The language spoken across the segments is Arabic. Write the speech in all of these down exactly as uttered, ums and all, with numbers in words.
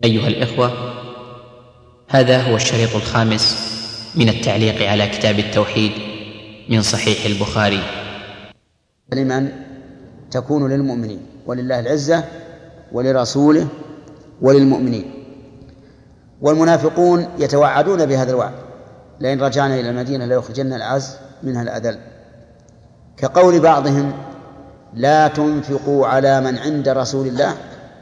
أيها الإخوة، هذا هو الشريط الخامس من التعليق على كتاب التوحيد من صحيح البخاري. لمن تكون للمؤمنين، ولله العزة ولرسوله وللمؤمنين. والمنافقون يتوعدون بهذا الوعد: لئن رجعنا إلى المدينة ليخرجن الأعز منها الأذل، كقول بعضهم: لا تنفقوا على من عند رسول الله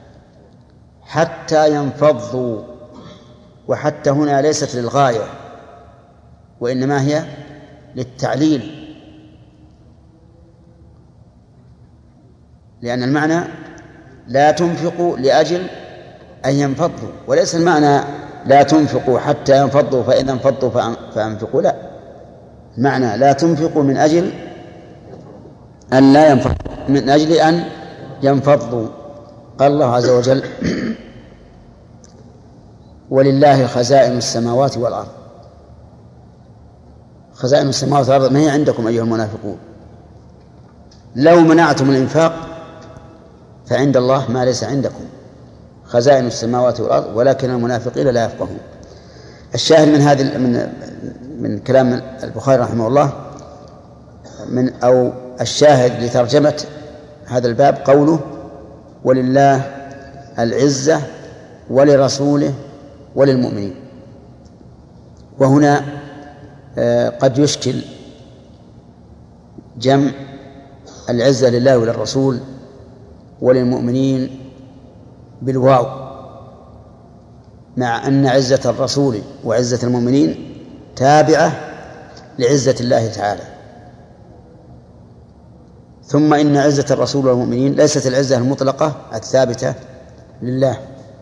حتى ينفضوا. وحتى هنا ليست للغاية، وإنما هي للتعليل، لأن المعنى لا تنفقوا لأجل أن ينفضوا، وليس المعنى لا تنفقوا حتى ينفضوا فإذا انفضوا فأنفقوا، لا، المعنى لا تنفقوا من أجل أن لا ينفضوا، من أجل أن ينفضوا. قال الله عز وجل: ولله خزائن السماوات والأرض. خزائن السماوات والأرض ما هي عندكم أيها المنافقون. لو منعتم الإنفاق فعند الله ما ليس عندكم، خزائن السماوات والأرض ولكن المنافقين لا يفقهون. الشاهد من هذه من من كلام البخاري رحمه الله من أو الشاهد لترجمة هذا الباب قوله: ولله العزة ولرسوله وللمؤمنين. وهنا قد يشكل جمع العزة لله وللرسول وللمؤمنين بالواو، مع أن عزة الرسول وعزة المؤمنين تابعة لعزة الله تعالى. ثم إن عزة الرسول والمؤمنين ليست العزة المطلقة الثابتة لله.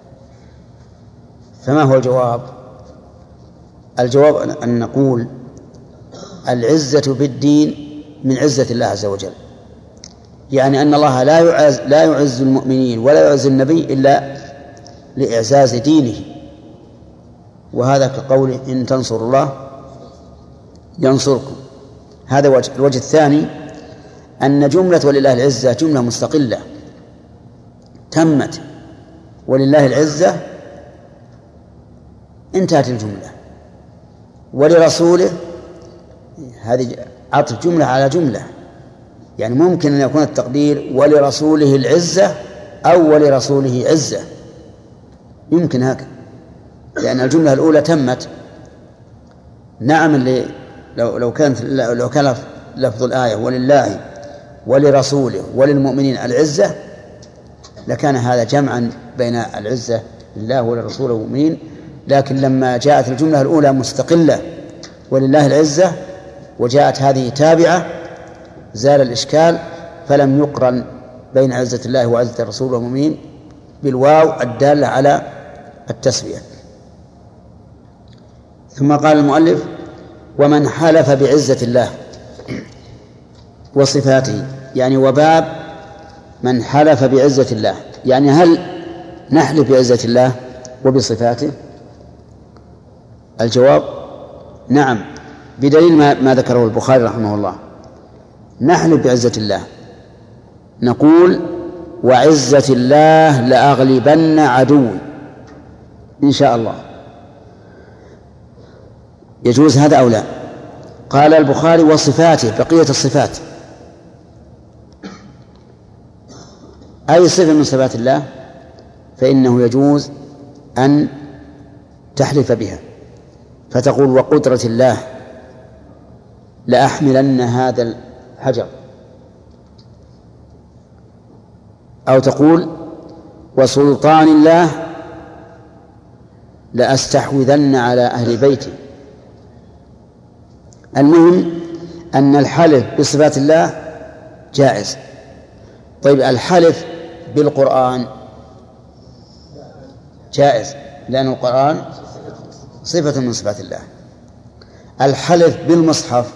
فما هو الجواب؟ الجواب أن نقول: العزة بالدين من عزة الله عز وجل، يعني أن الله لا يعز, لا يعز المؤمنين ولا يعز النبي إلا لإعزاز دينه. وهذا كقوله: إن تنصروا الله ينصركم. هذا وجه. الوجه الثاني أن جملة ولله العزة جملة مستقلة تمت، ولله العزة انتهت الجملة، ولرسوله هذه عطف جملة على جملة، يعني ممكن أن يكون التقدير ولرسوله العزة أو ولرسوله عزة، يمكن هكذا، لأن الجملة الأولى تمت. نعم، اللي لو لو كانت لو كان لفظ الآية ولله ولرسوله وللمؤمنين العزة لكان هذا جمعا بين العزة لله وللرسول والمؤمنين، لكن لما جاءت الجملة الأولى مستقلة ولله العزة وجاءت هذه تابعة زال الإشكال، فلم يقرن بين عزة الله وعزة الرسول والمؤمنين بالواو الدالة على التسوية. ثم قال المؤلف: ومن حلف بعزة الله وصفاته، يعني وباب من حلف بعزة الله، يعني هل نحلف بعزة الله وبصفاته؟ الجواب: نعم، بدليل ما ذكره البخاري رحمه الله. نحلف بعزة الله، نقول: وعزة الله لأغلبن عدوي إن شاء الله. يجوز هذا أو لا؟ قال البخاري: وصفاته، بقية الصفات، أي صفة من صفات الله فإنه يجوز أن تحلف بها، فتقول: وقدرة الله لأحملن هذا الحجر، أو تقول: وسلطان الله لأستحوذن على أهل بيتي. المهم أن الحلف بصفات الله جائز. طيب، الحلف بالقرآن جائز، لأن القرآن صفة من صفات الله. الحلف بالمصحف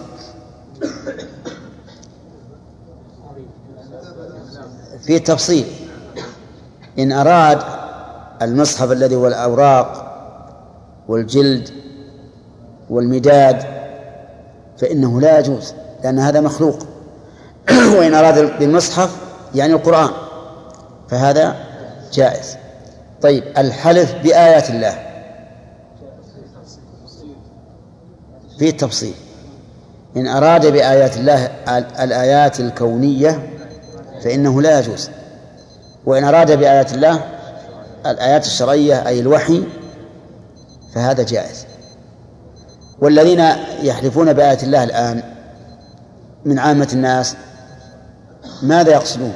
في تفصيل، إن أراد المصحف الذي هو الأوراق والجلد والمداد فإنه لا يجوز، لأن هذا مخلوق. وإن أراد بالمصحف يعني القرآن فهذا جائز. طيب الحلف بآيات الله فيه تفصيل. إن أراد بآيات الله الآيات الكونية فإنه لا يجوز، وإن أراد بآيات الله الآيات الشرعية أي الوحي فهذا جائز. والذين يحلفون بآيات الله الآن من عامة الناس ماذا يقصدون؟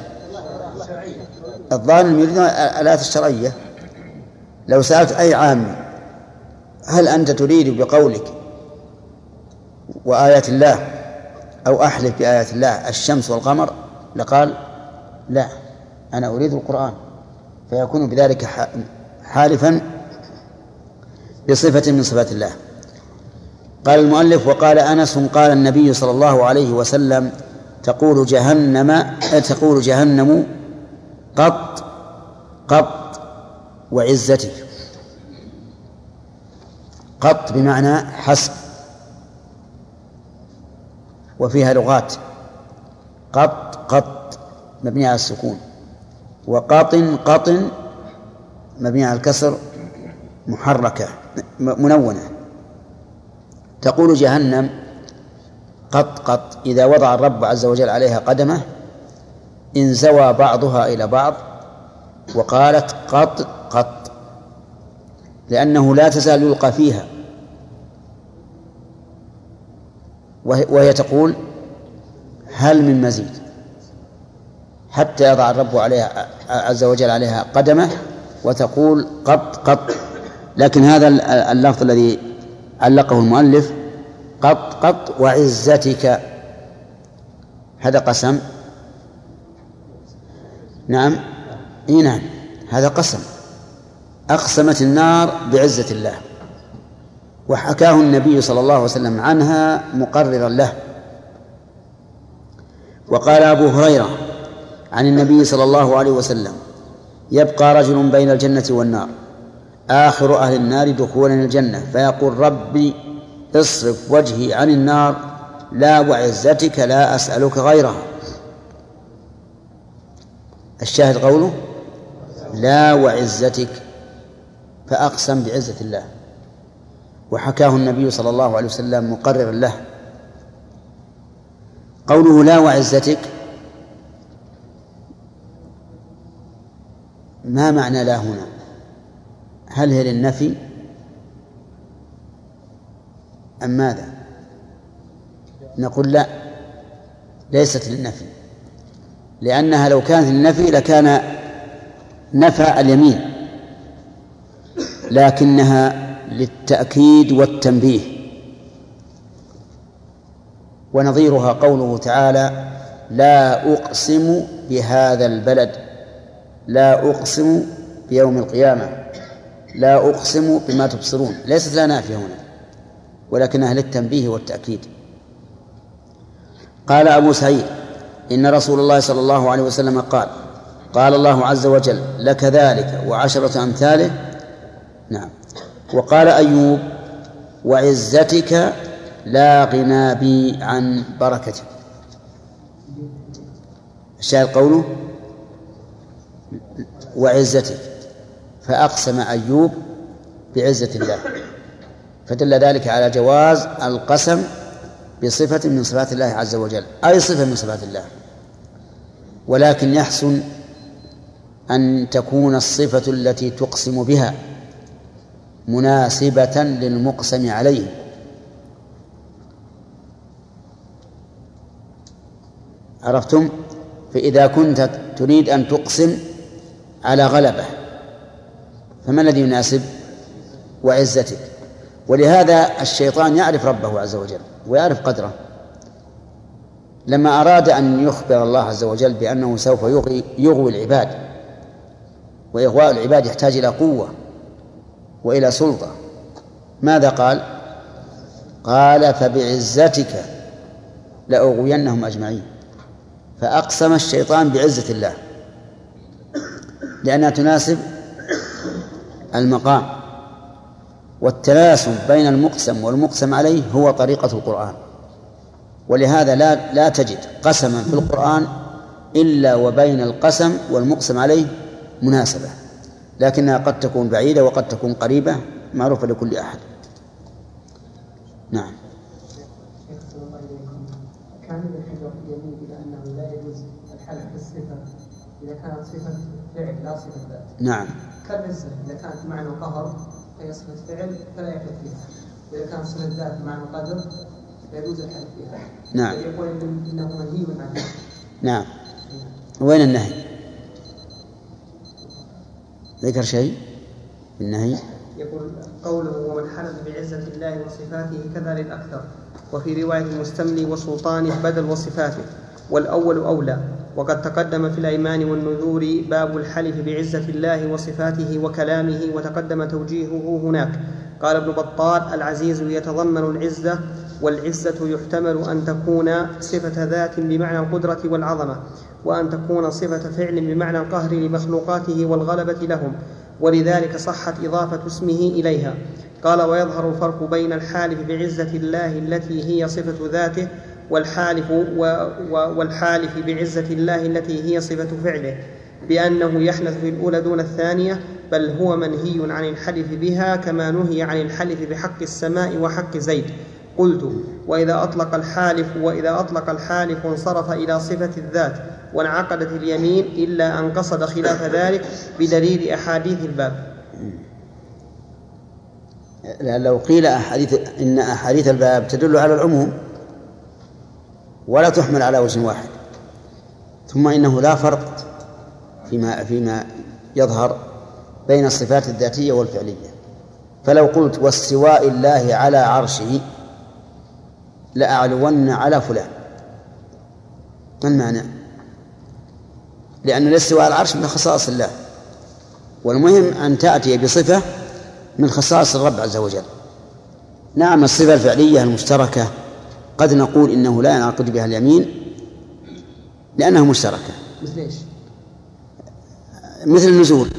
الظالم يريدون الآيات الشرعية. لو سألت أي عام هل أنت تريد بقولك وآيات الله أو أحلف بآيات الله الشمس والقمر لقال لا، أنا أريد القرآن، فيكون بذلك حالفا بصفة من صفات الله. قال المؤلف: وقال أنس قال النبي صلى الله عليه وسلم: تقول جهنم تقول جهنم قط قط وعزتك. قط بمعنى حسب، وفيها لغات: قط قط مبني على السكون، وقاطن قطن مبني على الكسر محركة منونة. تقول جهنم قط قط إذا وضع الرب عز وجل عليها قدمه انزوى بعضها إلى بعض وقالت قط قط، لأنه لا تزال يلقى فيها، وهي تقول هل من مزيد، حتى يضع الرب عليها عز وجل عليها قدمه وتقول قط قط. لكن هذا اللفظ الذي علقه المؤلف قط قط وعزتك هذا قسم. نعم إيه نعم هذا قسم، أقسمت النار بعزة الله، وحكاه النبي صلى الله عليه وسلم عنها مقررا له. وقال أبو هريرة عن النبي صلى الله عليه وسلم: يبقى رجل بين الجنة والنار آخر أهل النار دخولا الجنة فيقول: ربي اصرف وجهي عن النار، لا وعزتك لا أسألك غيرها. الشاهد قوله لا وعزتك، فأقسم بعزة الله، وحكاه النبي صلى الله عليه وسلم مقررا له. قوله لا وعزتك ما معنى لا هنا؟ هل هي للنفي أم ماذا؟ نقول لا، ليست للنفي، لأنها لو كانت للنفي لكان نفى اليمين، لكنها للتأكيد والتنبيه. ونظيرها قوله تعالى: لا أقسم بهذا البلد، لا أقسم بيوم القيامة، لا أقسم بما تبصرون، ليست لا نافية هنا ولكنها للتنبيه والتأكيد. قال أبو سعيد: إن رسول الله صلى الله عليه وسلم قال: قال الله عز وجل: لك ذلك وعشرة أمثاله. نعم. وقال أيوب: وعزتك لا غنى بي عن بركتك. الشاهد قوله وعزتك، فأقسم أيوب بعزة الله، فدل ذلك على جواز القسم بصفة من صفات الله عز وجل، أي صفة من صفات الله، ولكن يحسن أن تكون الصفة التي تقسم بها مناسبة للمقسم عليه. عرفتم؟ فإذا كنت تريد أن تقسم على غلبة فما الذي يناسب؟ وعزتك. ولهذا الشيطان يعرف ربه عز وجل ويعرف قدره، لما أراد أن يخبر الله عز وجل بأنه سوف يغوي, يغوي العباد، وإغواء العباد يحتاج إلى قوة وإلى سلطة، ماذا قال؟ قال: فبعزتك لأغوينهم أجمعين. فأقسم الشيطان بعزة الله لأنها تناسب المقام، والتناسب بين المقسم والمقسم عليه هو طريقة القرآن. ولهذا لا, لا تجد قسما في القرآن إلا وبين القسم والمقسم عليه مناسبة، لكنها قد تكون بعيدة وقد تكون قريبة معروفة لكل أحد. نعم. كان الحجر يميل إلى أنه لا يجوز الحلف بالصفة إذا كانت صفة فعل لا صفة ذات. نعم. كالعزة إذا كانت معنى قهر فهي صفة فعل فلا يحلف فيها، وإذا كانت صفة ذات معنى قدر يجوز الحلف فيها. نعم. يقول إنه منهي عنه. نعم. وين النهي؟ ذكر شيء النهي؟ يقول قوله ومن حلف بعزة الله وصفاته كذا للأكثر، وفي رواية المستملي وسلطانه بدل وصفاته، والأول أولى. وقد تقدم في الأيمان والنذور باب الحلف بعزة الله وصفاته وكلامه، وتقدم توجيهه هناك. قال ابن بطال العزيز يتضمن العزة، والعزة يحتمل أن تكون صفة ذات بمعنى القدرة والعظمة، وأن تكون صفة فعل بمعنى القهر لمخلوقاته والغلبة لهم، ولذلك صحت إضافة اسمه إليها. قال ويظهر الفرق بين الحالف بعزة الله التي هي صفة ذاته والحالف, و والحالف بعزة الله التي هي صفة فعله، بأنه يحنث في الأولى دون الثانية، بل هو منهي عن الحلف بها كما نهي عن الحلف بحق السماء وحق زيد. قلت وإذا أطلق الحالف وإذا أطلق الحالف انصرف إلى صفة الذات وانعقدت اليمين، إلا أن قصد خلاف ذلك بدليل أحاديث الباب. لو قيل أحاديث إن أحاديث الباب تدل على العموم ولا تحمل على وجه واحد، ثم إنه لا فرق فيما فيما يظهر بين الصفات الذاتية والفعلية. فلو قلت واستواء الله على عرشه لأعلون على فلان، ما المعنى؟ لأن الاستواء على العرش من خصائص الله، والمهم أن تأتي بصفة من خصائص الرب عز وجل. نعم الصفة الفعلية المشتركة قد نقول إنه لا ينعقد بها اليمين لأنها مشتركة، مثل إيش؟ مثل النزول.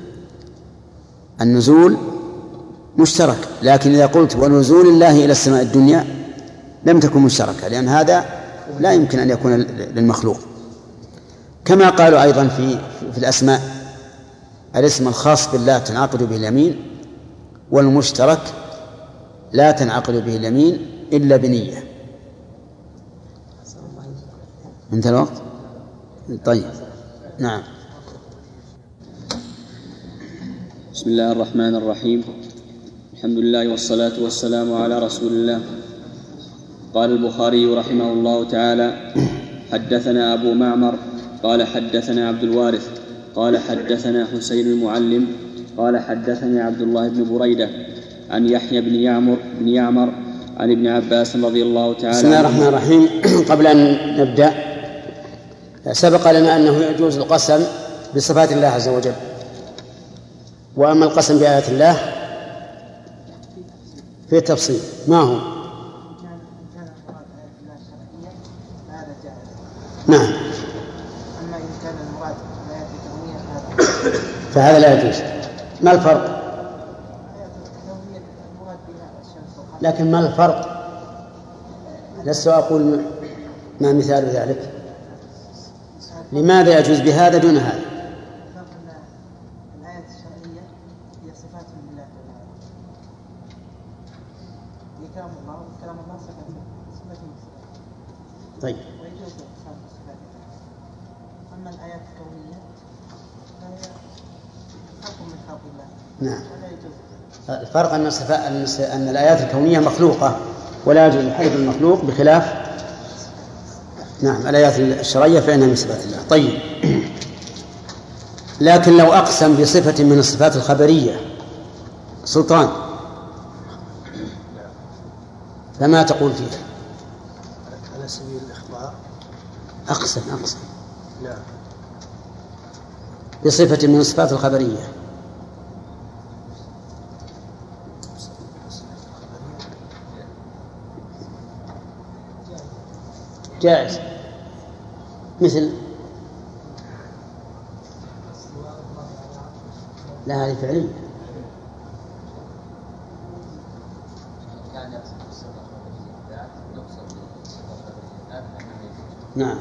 النزول مشترك، لكن إذا قلت ونزول الله إلى السماء الدنيا لم تكن مشتركة، لأن هذا لا يمكن أن يكون للمخلوق. كما قالوا أيضا في في الأسماء الاسم الخاص بالله تنعقد به اليمين، والمشترك لا تنعقد به اليمين إلا بنية. انتهى الوقت؟ طيب نعم. بسم الله الرحمن الرحيم، الحمد لله والصلاة والسلام على رسول الله. قال البخاري رحمه الله تعالى: حدثنا أبو معمر قال حدثنا عبد الوارث قال حدثنا حسين المعلم قال حدثني عبد الله بن بريدة عن يحيى بن يعمر بن يعمر عن ابن عباس رضي الله تعالى. بسم الله الرحمن الرحيم. قبل أن نبدأ، سبق لنا أنه يجوز القسم بصفات الله عز وجل، وأما القسم بآيات الله في تفصيل. ما هو؟ نعم. أما إن كان المراد بآيات الكونية فهذا لا يجوز. ما الفرق؟ لكن ما الفرق؟ لست أقول ما مثال ذلك. لماذا يجوز بهذا دون هذا؟ الآيات الشرعية هي صفات لله تعالى، هي كلام الله، وكلام الله صفات صفات. طيب. ويجوز الاتصال بصفات الله. أما الآيات الكونية فهي خلق من خلق الله. نعم. ولا يجوز. الفرق أن أن الآيات الكونية مخلوقة ولا يجوز الحلف بالمخلوق، بخلاف نعم الآيات الشرعية فإنها من صفات الله. طيب. لكن لو أقسم بصفة من الصفات الخبرية سلطان، فما تقول فيه؟ على سبيل الإخبار. أقسم أقسم نعم. بصفة من الصفات الخبرية جائز، مثل لا هذه فعلية. نعم.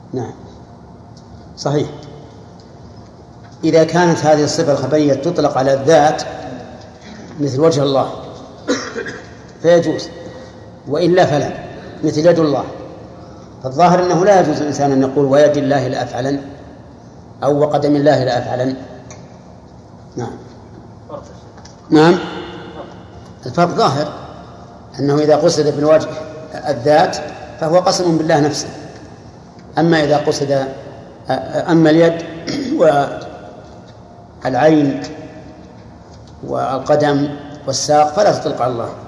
نعم صحيح. إذا كانت هذه الصفة الخبرية تطلق على الذات مثل وجه الله فيجوز، وإلا فلا، مثل يد الله. فالظاهر أنه لا يجوز الإنسان أن يقول ويد الله لأفعلن أو وقدم الله لأفعلن. نعم نعم الفرق ظاهر، أنه إذا قصد بالوجه الذات فهو قسم بالله نفسه، أما إذا قصد أما اليد والعين والقدم والساق فلا تطلق على الله.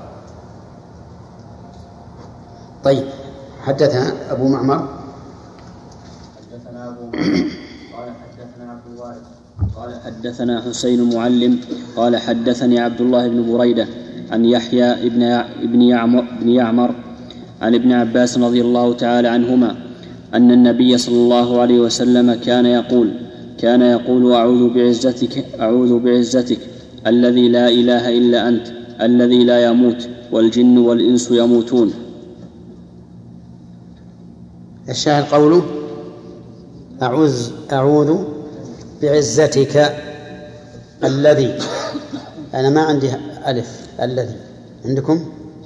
طيب حدثنا أبو معمر حدثنا أبو معمر قال حدثنا عبد الوارث قال حدثنا حسين المعلم قال حدثني عبد الله بن بريدة عن يحيى ابن ابن يعمر, ابن يعمر عن ابن عباس رضي الله تعالى عنهما أن النبي صلى الله عليه وسلم كان يقول كان يقول أعوذ بعزتك أعوذ بعزتك الذي لا إله إلا أنت الذي لا يموت والجن والإنس يموتون. الشاهد قوله أعوذ أعوذ بعزتك الذي، أنا ما عندي ألف، الذي عندكم؟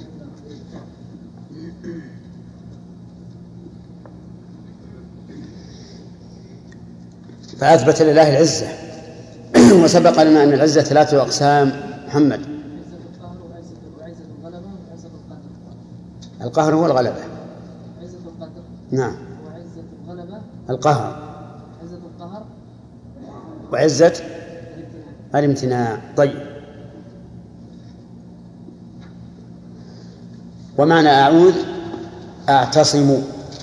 فأثبت لله العزة. وسبق لنا أن العزة ثلاثة أقسام. محمد. القهر هو الغلبة. عزة القدر. نعم. وعزة الغلبة. القهر. عزة القهر. وعزة الامتناع. طيب. ومعنى أعوذ أعتصم،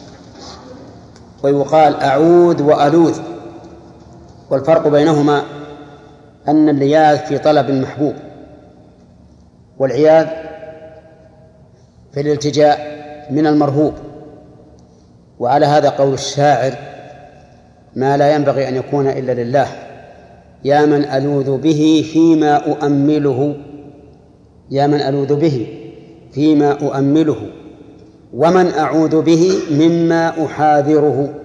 ويقال أعوذ وألوذ، والفرق بينهما أن اللياذ في طلب المحبوب، والعياذ في الالتجاء من المرهوب. وعلى هذا قول الشاعر: ما لا ينبغي أن يكون إلا لله، يا من ألوذ به فيما أؤمله، يا من ألوذ به فيما أؤمله، ومن أعوذ به مما أحاذره.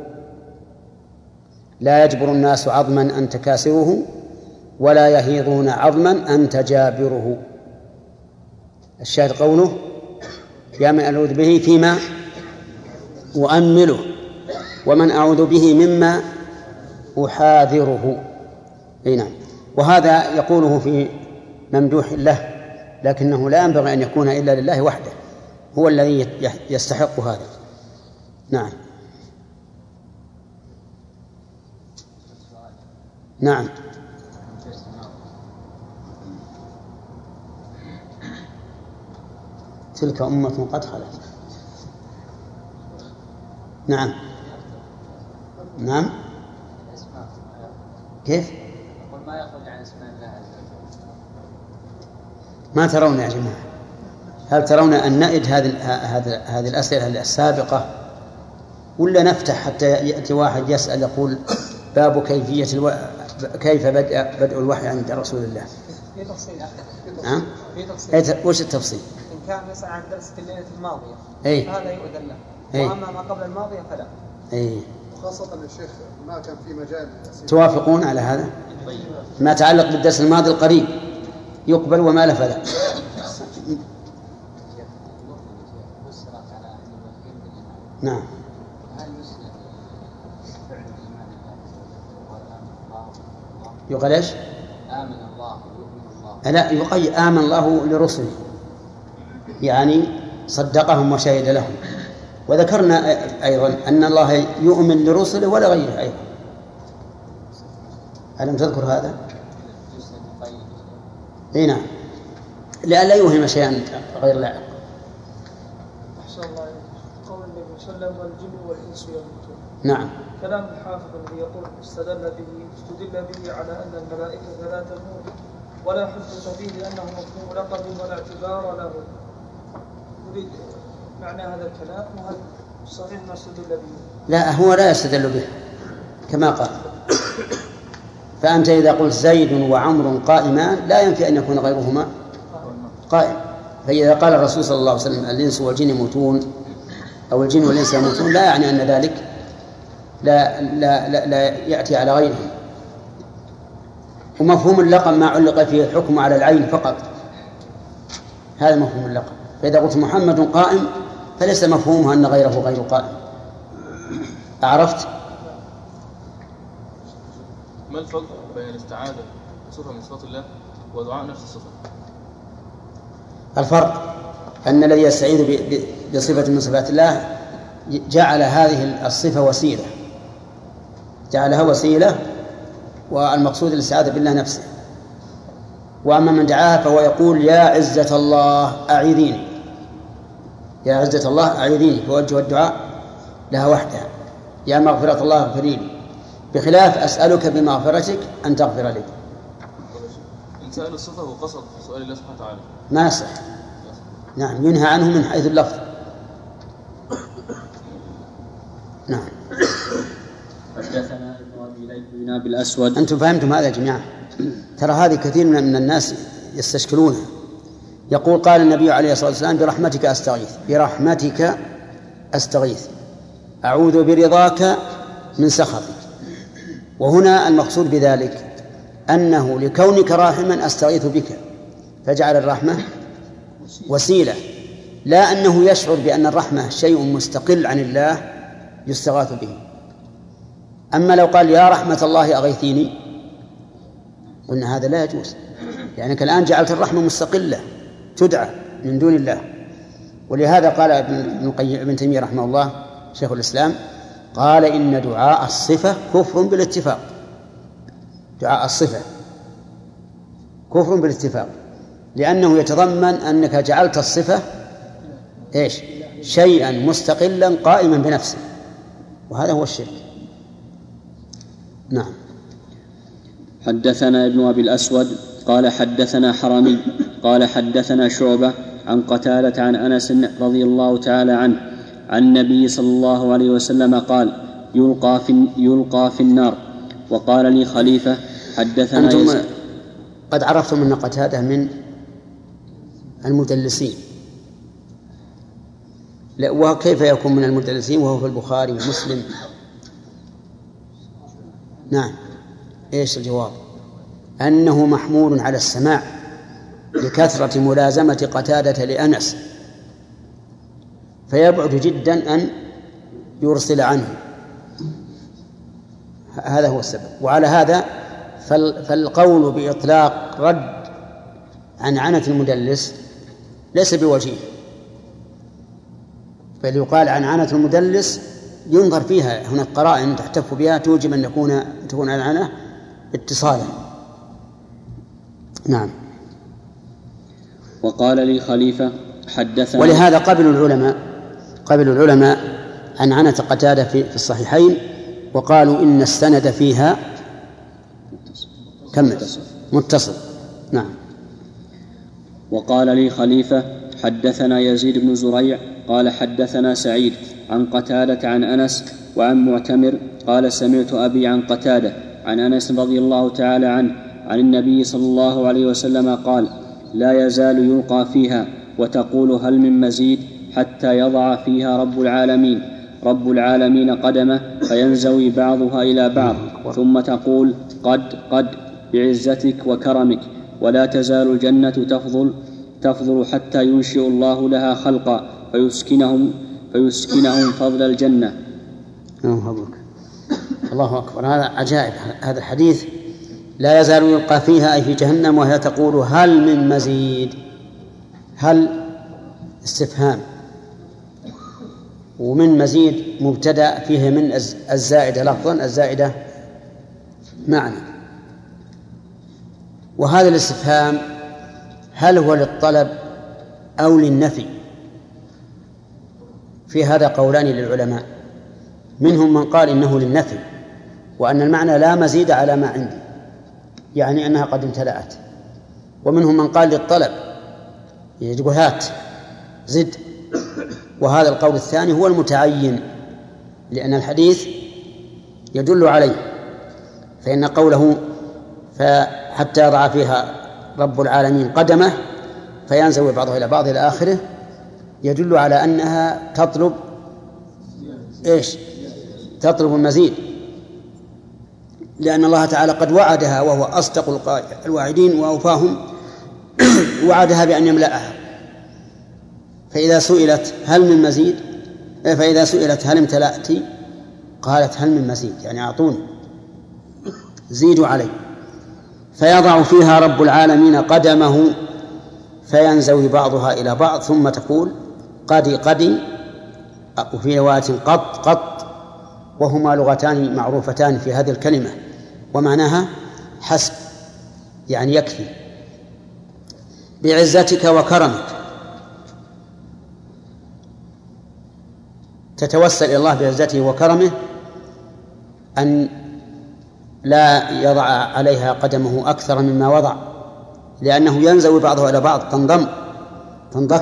لا يجبر الناس عظما أنت كاسره، ولا يهيضون عظما أنت جابره. الشاهد قوله: يا من ألوذ به فيما أؤمله، ومن أعوذ به مما أحاذره. أي نعم. وهذا يقوله في ممدوح له، لكنه لا ينبغي أن يكون إلا لله وحده، هو الذي يستحق هذا. نعم نعم تلك أمة قد خلت. نعم نعم كيف؟ ما يخرج عن اسماء الله عز وجل. ما ترون يا جماعة؟ هل ترون أن نعد هذه هذه الأسئلة السابقة، ولا نفتح حتى يأتي واحد يسأل يقول باب كيفية الو... كيف بدأ بدء الوحي عند رسول الله؟ في تفصيل نعم. في تفصيل. وش التفصيل؟ إن كان يسأل عن درس الليلة الماضية أي فهذا يؤذن له، أي. وأما ما قبل الماضية فلا. أي. خاصة الشيخ ما كان في مجال. توافقون على هذا؟ ما تعلق بالدرس الماضي القريب يقبل، وما لا فلا. نعم. يقال ايش؟ آمن الله ويؤمن الله. لا، يقال آمن الله لرسله، يعني صدقهم وشهد لهم. وذكرنا أيضا أن الله يؤمن لرسله ولا غيره أيضا. ألم تذكر هذا؟ اي نعم، لئلا يوهم شيئا غير لائق. أحسن الله عليك. قول النبي صلى الله عليه وسلم: والجن والإنس يموتون. نعم. كلام الحافظ الذي يقول استدل به استدل به على أن الملائكة لا تموت ولا حجة فيه لأنه مفهوم لقب ولا اعتبار له. أريد معنى هذا الكلام، وهل صحيح ما استدل به؟ لا، هو لا يستدل به كما قال. فأنت إذا قلت زيد وعمر قائمان لا ينفي أن يكون غيرهما قائم. فإذا قال الرسول صلى الله عليه وسلم الإنس والجن يموتون أو الجن والإنس يموتون لا يعني أن ذلك لا, لا, لا, لا يأتي على غيره. ومفهوم اللقب ما علق فيه الحكم على العين فقط، هذا مفهوم اللقب. فإذا قلت محمد قائم فليس مفهومها أن غيره غير قائم. أعرفت؟ ما الفرق بين الاستعاذة بصفة من صفات الله ودعاء نفس الصفة؟ الفرق أن الذي يستعيذ بصفة من صفات الله جعل هذه الصفة وسيلة، جعلها وسيلة، والمقصود الاستعاذة بالله نفسه. وأما من دعاها فهو يقول يا عزة الله أعيذيني، يا عزة الله أعيذيني، فوجه الدعاء لها وحدها، يا مغفرة الله اغفر لي، بخلاف أسألك بمغفرتك أن تغفر لي. إن سأل الصفة وقصد في سؤال الله سبحانه وتعالى ما يصح. نعم، ينهى عنه من حيث اللفظ. نعم. حدثنا ابن أبي الأسود. أنتم فهمتم هذا يا جماعة؟ ترى هذه كثير من الناس يستشكلونها. يقول قال النبي عليه الصلاة والسلام برحمتك أستغيث، برحمتك أستغيث، أعوذ برضاك من سخطك. وهنا المقصود بذلك أنه لكونك راحما أستغيث بك، فجعل الرحمة وسيلة، لا أنه يشعر بأن الرحمة شيء مستقل عن الله يستغاث به. أما لو قال يا رحمة الله أغيثيني قلنا هذا لا يجوز، لأنك الآن جعلت الرحمة مستقلة تدعى من دون الله. ولهذا قال ابن القيم ابن تيمية رحمه الله شيخ الإسلام قال إن دعاء الصفة كفر بالاتفاق. دعاء الصفة كفر بالاتفاق، لأنه يتضمن أنك جعلت الصفة إيش؟ شيئا مستقلا قائما بنفسه، وهذا هو الشرك. نعم. حدثنا ابن أبي الأسود قال حدثنا حرمي قال حدثنا شعبة عن قتادة عن أنس رضي الله تعالى عنه عن النبي صلى الله عليه وسلم قال يلقى في, يلقى في النار. وقال لي خليفة حدثنا أنتم قد عرفتم أن قتادة من المدلسين، وكيف يكون من المدلسين وهو في البخاري ومسلم؟ نعم. إيش الجواب؟ أنه محمول على السماع لكثرة ملازمة قتادة لأنس، فيبعد جدا أن يرسل عنه، هذا هو السبب. وعلى هذا فالقول بإطلاق رد عن عنة المدلس ليس بوجيه، بل يقال عن عنة المدلس ينظر فيها هناك قرائن تحتف بها توجب أن يكون تكون العنة اتصالا. نعم. وقال لي خليفة حدثنا. ولهذا قبل العلماء قبل العلماء عن عنة قتادة في الصحيحين وقالوا إن السند فيها كمل متصل. نعم. وقال لي خليفة حدثنا يزيد بن زريع قال حدثنا سعيد عن قتادة عن أنس وعن معتمر قال سمعت أبي عن قتادة عن أنس رضي الله تعالى عنه عن النبي صلى الله عليه وسلم قال لا يزال يلقى فيها وتقول هل من مزيد حتى يضع فيها رب العالمين رب العالمين قدمه فينزوي بعضها إلى بعض ثم تقول قد قد بعزتك وكرمك ولا تزال الجنة تفضل تفضل حتى ينشئ الله لها خلقا فيسكنهم فيسكنهم فضل الجنة. الله أكبر. هذا عجائب هذا الحديث. لا يزال يلقى فيها أي في جهنم وهي تقول هل من مزيد. هل استفهام، ومن مزيد مبتدأ فيه من الزائدة لفظا الزائدة معنى. وهذا الاستفهام هل هو للطلب أو للنفي؟ في هذا قولان للعلماء، منهم من قال إنه للنفي وأن المعنى لا مزيد على ما عندي، يعني أنها قد امتلأت، ومنهم من قال للطلب يقول هات زد. وهذا القول الثاني هو المتعين لأن الحديث يدل عليه، فإن قوله فحتى يضع فيها رب العالمين قدمه فينزوي بعضها إلى بعض إلى آخره يدل على أنها تطلب إيش؟ تطلب المزيد، لأن الله تعالى قد وعدها وهو أصدق الواعدين وأوفاهم، وعدها بأن يملأها. فإذا سئلت هل من مزيد فإذا سئلت هل امتلأت قالت هل من مزيد، يعني أعطوني زيدوا علي. فيضع فيها رب العالمين قدمه فينزوي بعضها إلى بعض، ثم تقول قدي قدي، وفي رواية قط قط، وهما لغتان معروفتان في هذه الكلمة، ومعناها حسب، يعني يكفي. بعزتك وكرمك تتوسل إلى الله بعزته وكرمه أن لا يضع عليها قدمه أكثر مما وضع، لأنه ينزوي بعضه إلى بعض، تنضم تنضك.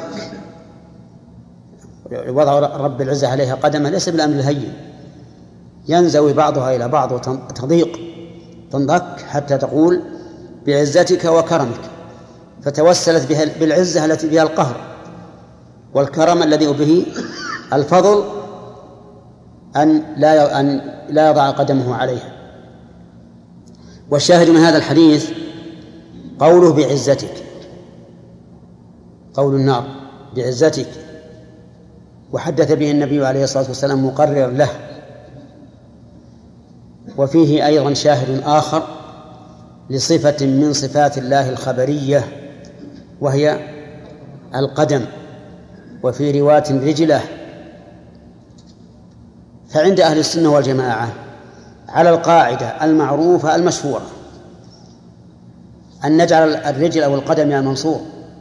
وضع رب العزة عليها قدمه ليس بالأمر الهين، ينزوي بعضها إلى بعض وتضيق تنضك حتى تقول بعزتك وكرمك، فتوسلت بها بالعزة التي بها القهر، والكرم الذي به الفضل أن لا أن لا يضع قدمه عليها. والشاهد من هذا الحديث قوله بعزتك، قول النار بعزتك، وحدث به النبي عليه الصلاة والسلام مقرر له. وفيه أيضا شاهد آخر لصفة من صفات الله الخبرية وهي القدم، وفي رواية رجله. فعند أهل السنة والجماعة على القاعدة المعروفة المشهورة أن نجعل الرجل أو القدم يا منصور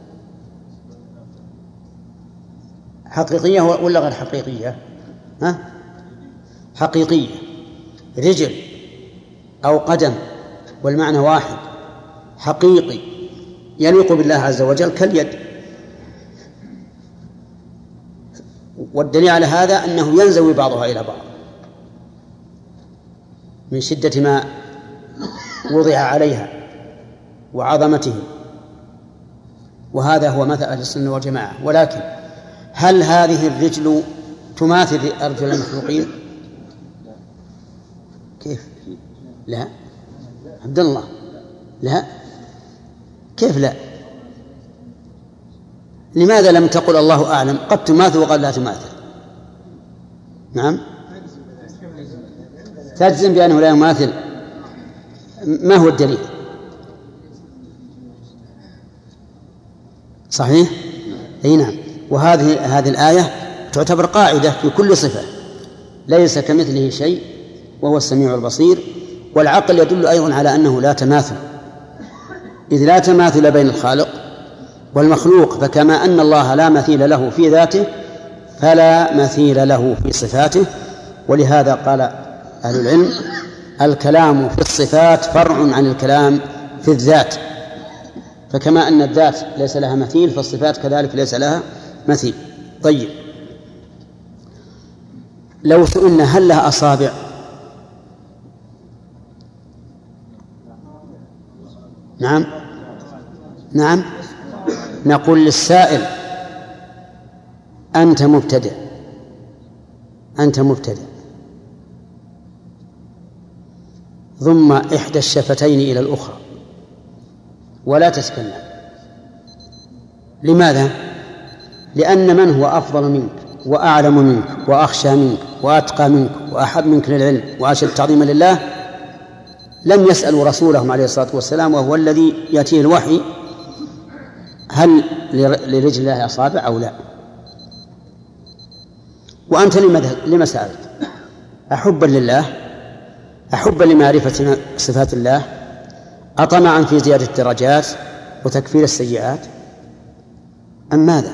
حقيقية ولا غير حقيقية؟ ها؟ حقيقية، رجل أو قدم والمعنى واحد، حقيقي يليق بالله عز وجل كاليد. والدليل على هذا أنه ينزوي بعضها إلى بعض من شدة ما وضع عليها وعظمته، وهذا هو مثل أهل السنة والجماعة. ولكن هل هذه الرجل تماثل أرجل المخلوقين؟ كيف؟ لا. عبد الله، لا. كيف لا؟ لماذا لم تقل الله أعلم؟ قد تماثل وقد لا تماثل. نعم، تجزم بأنه لا يماثل. ما هو الدليل؟ صحيح؟ أي نعم. وهذه هذه الآية تعتبر قاعدة في كل صفة، ليس كمثله شيء وهو السميع البصير. والعقل يدل أيضا على أنه لا تماثل، إذ لا تماثل بين الخالق والمخلوق، فكما أن الله لا مثيل له في ذاته فلا مثيل له في صفاته. ولهذا قال أهل العلم الكلام في الصفات فرع عن الكلام في الذات، فكما أن الذات ليس لها مثيل فالصفات كذلك ليس لها مثيل. طيب، لو سئلنا هل لها أصابع؟ نعم نعم نقول للسائل أنت مبتدئ أنت مبتدئ ضم إحدى الشفتين إلى الأخرى ولا تتكلم. لماذا؟ لأن من هو أفضل منك وأعلم منك وأخشى منك وأتقى منك وأحب منك للعلم وأشد تعظيما لله لم يسألوا رسولهم عليه الصلاة والسلام وهو الذي يأتيه الوحي هل لرجل الله أصابع أو لا. وأنت لما سألت؟ أحبا لله، أحبا لمعرفة صفات الله، أطمعا في زيادة الدرجات وتكفير السيئات، أم ماذا؟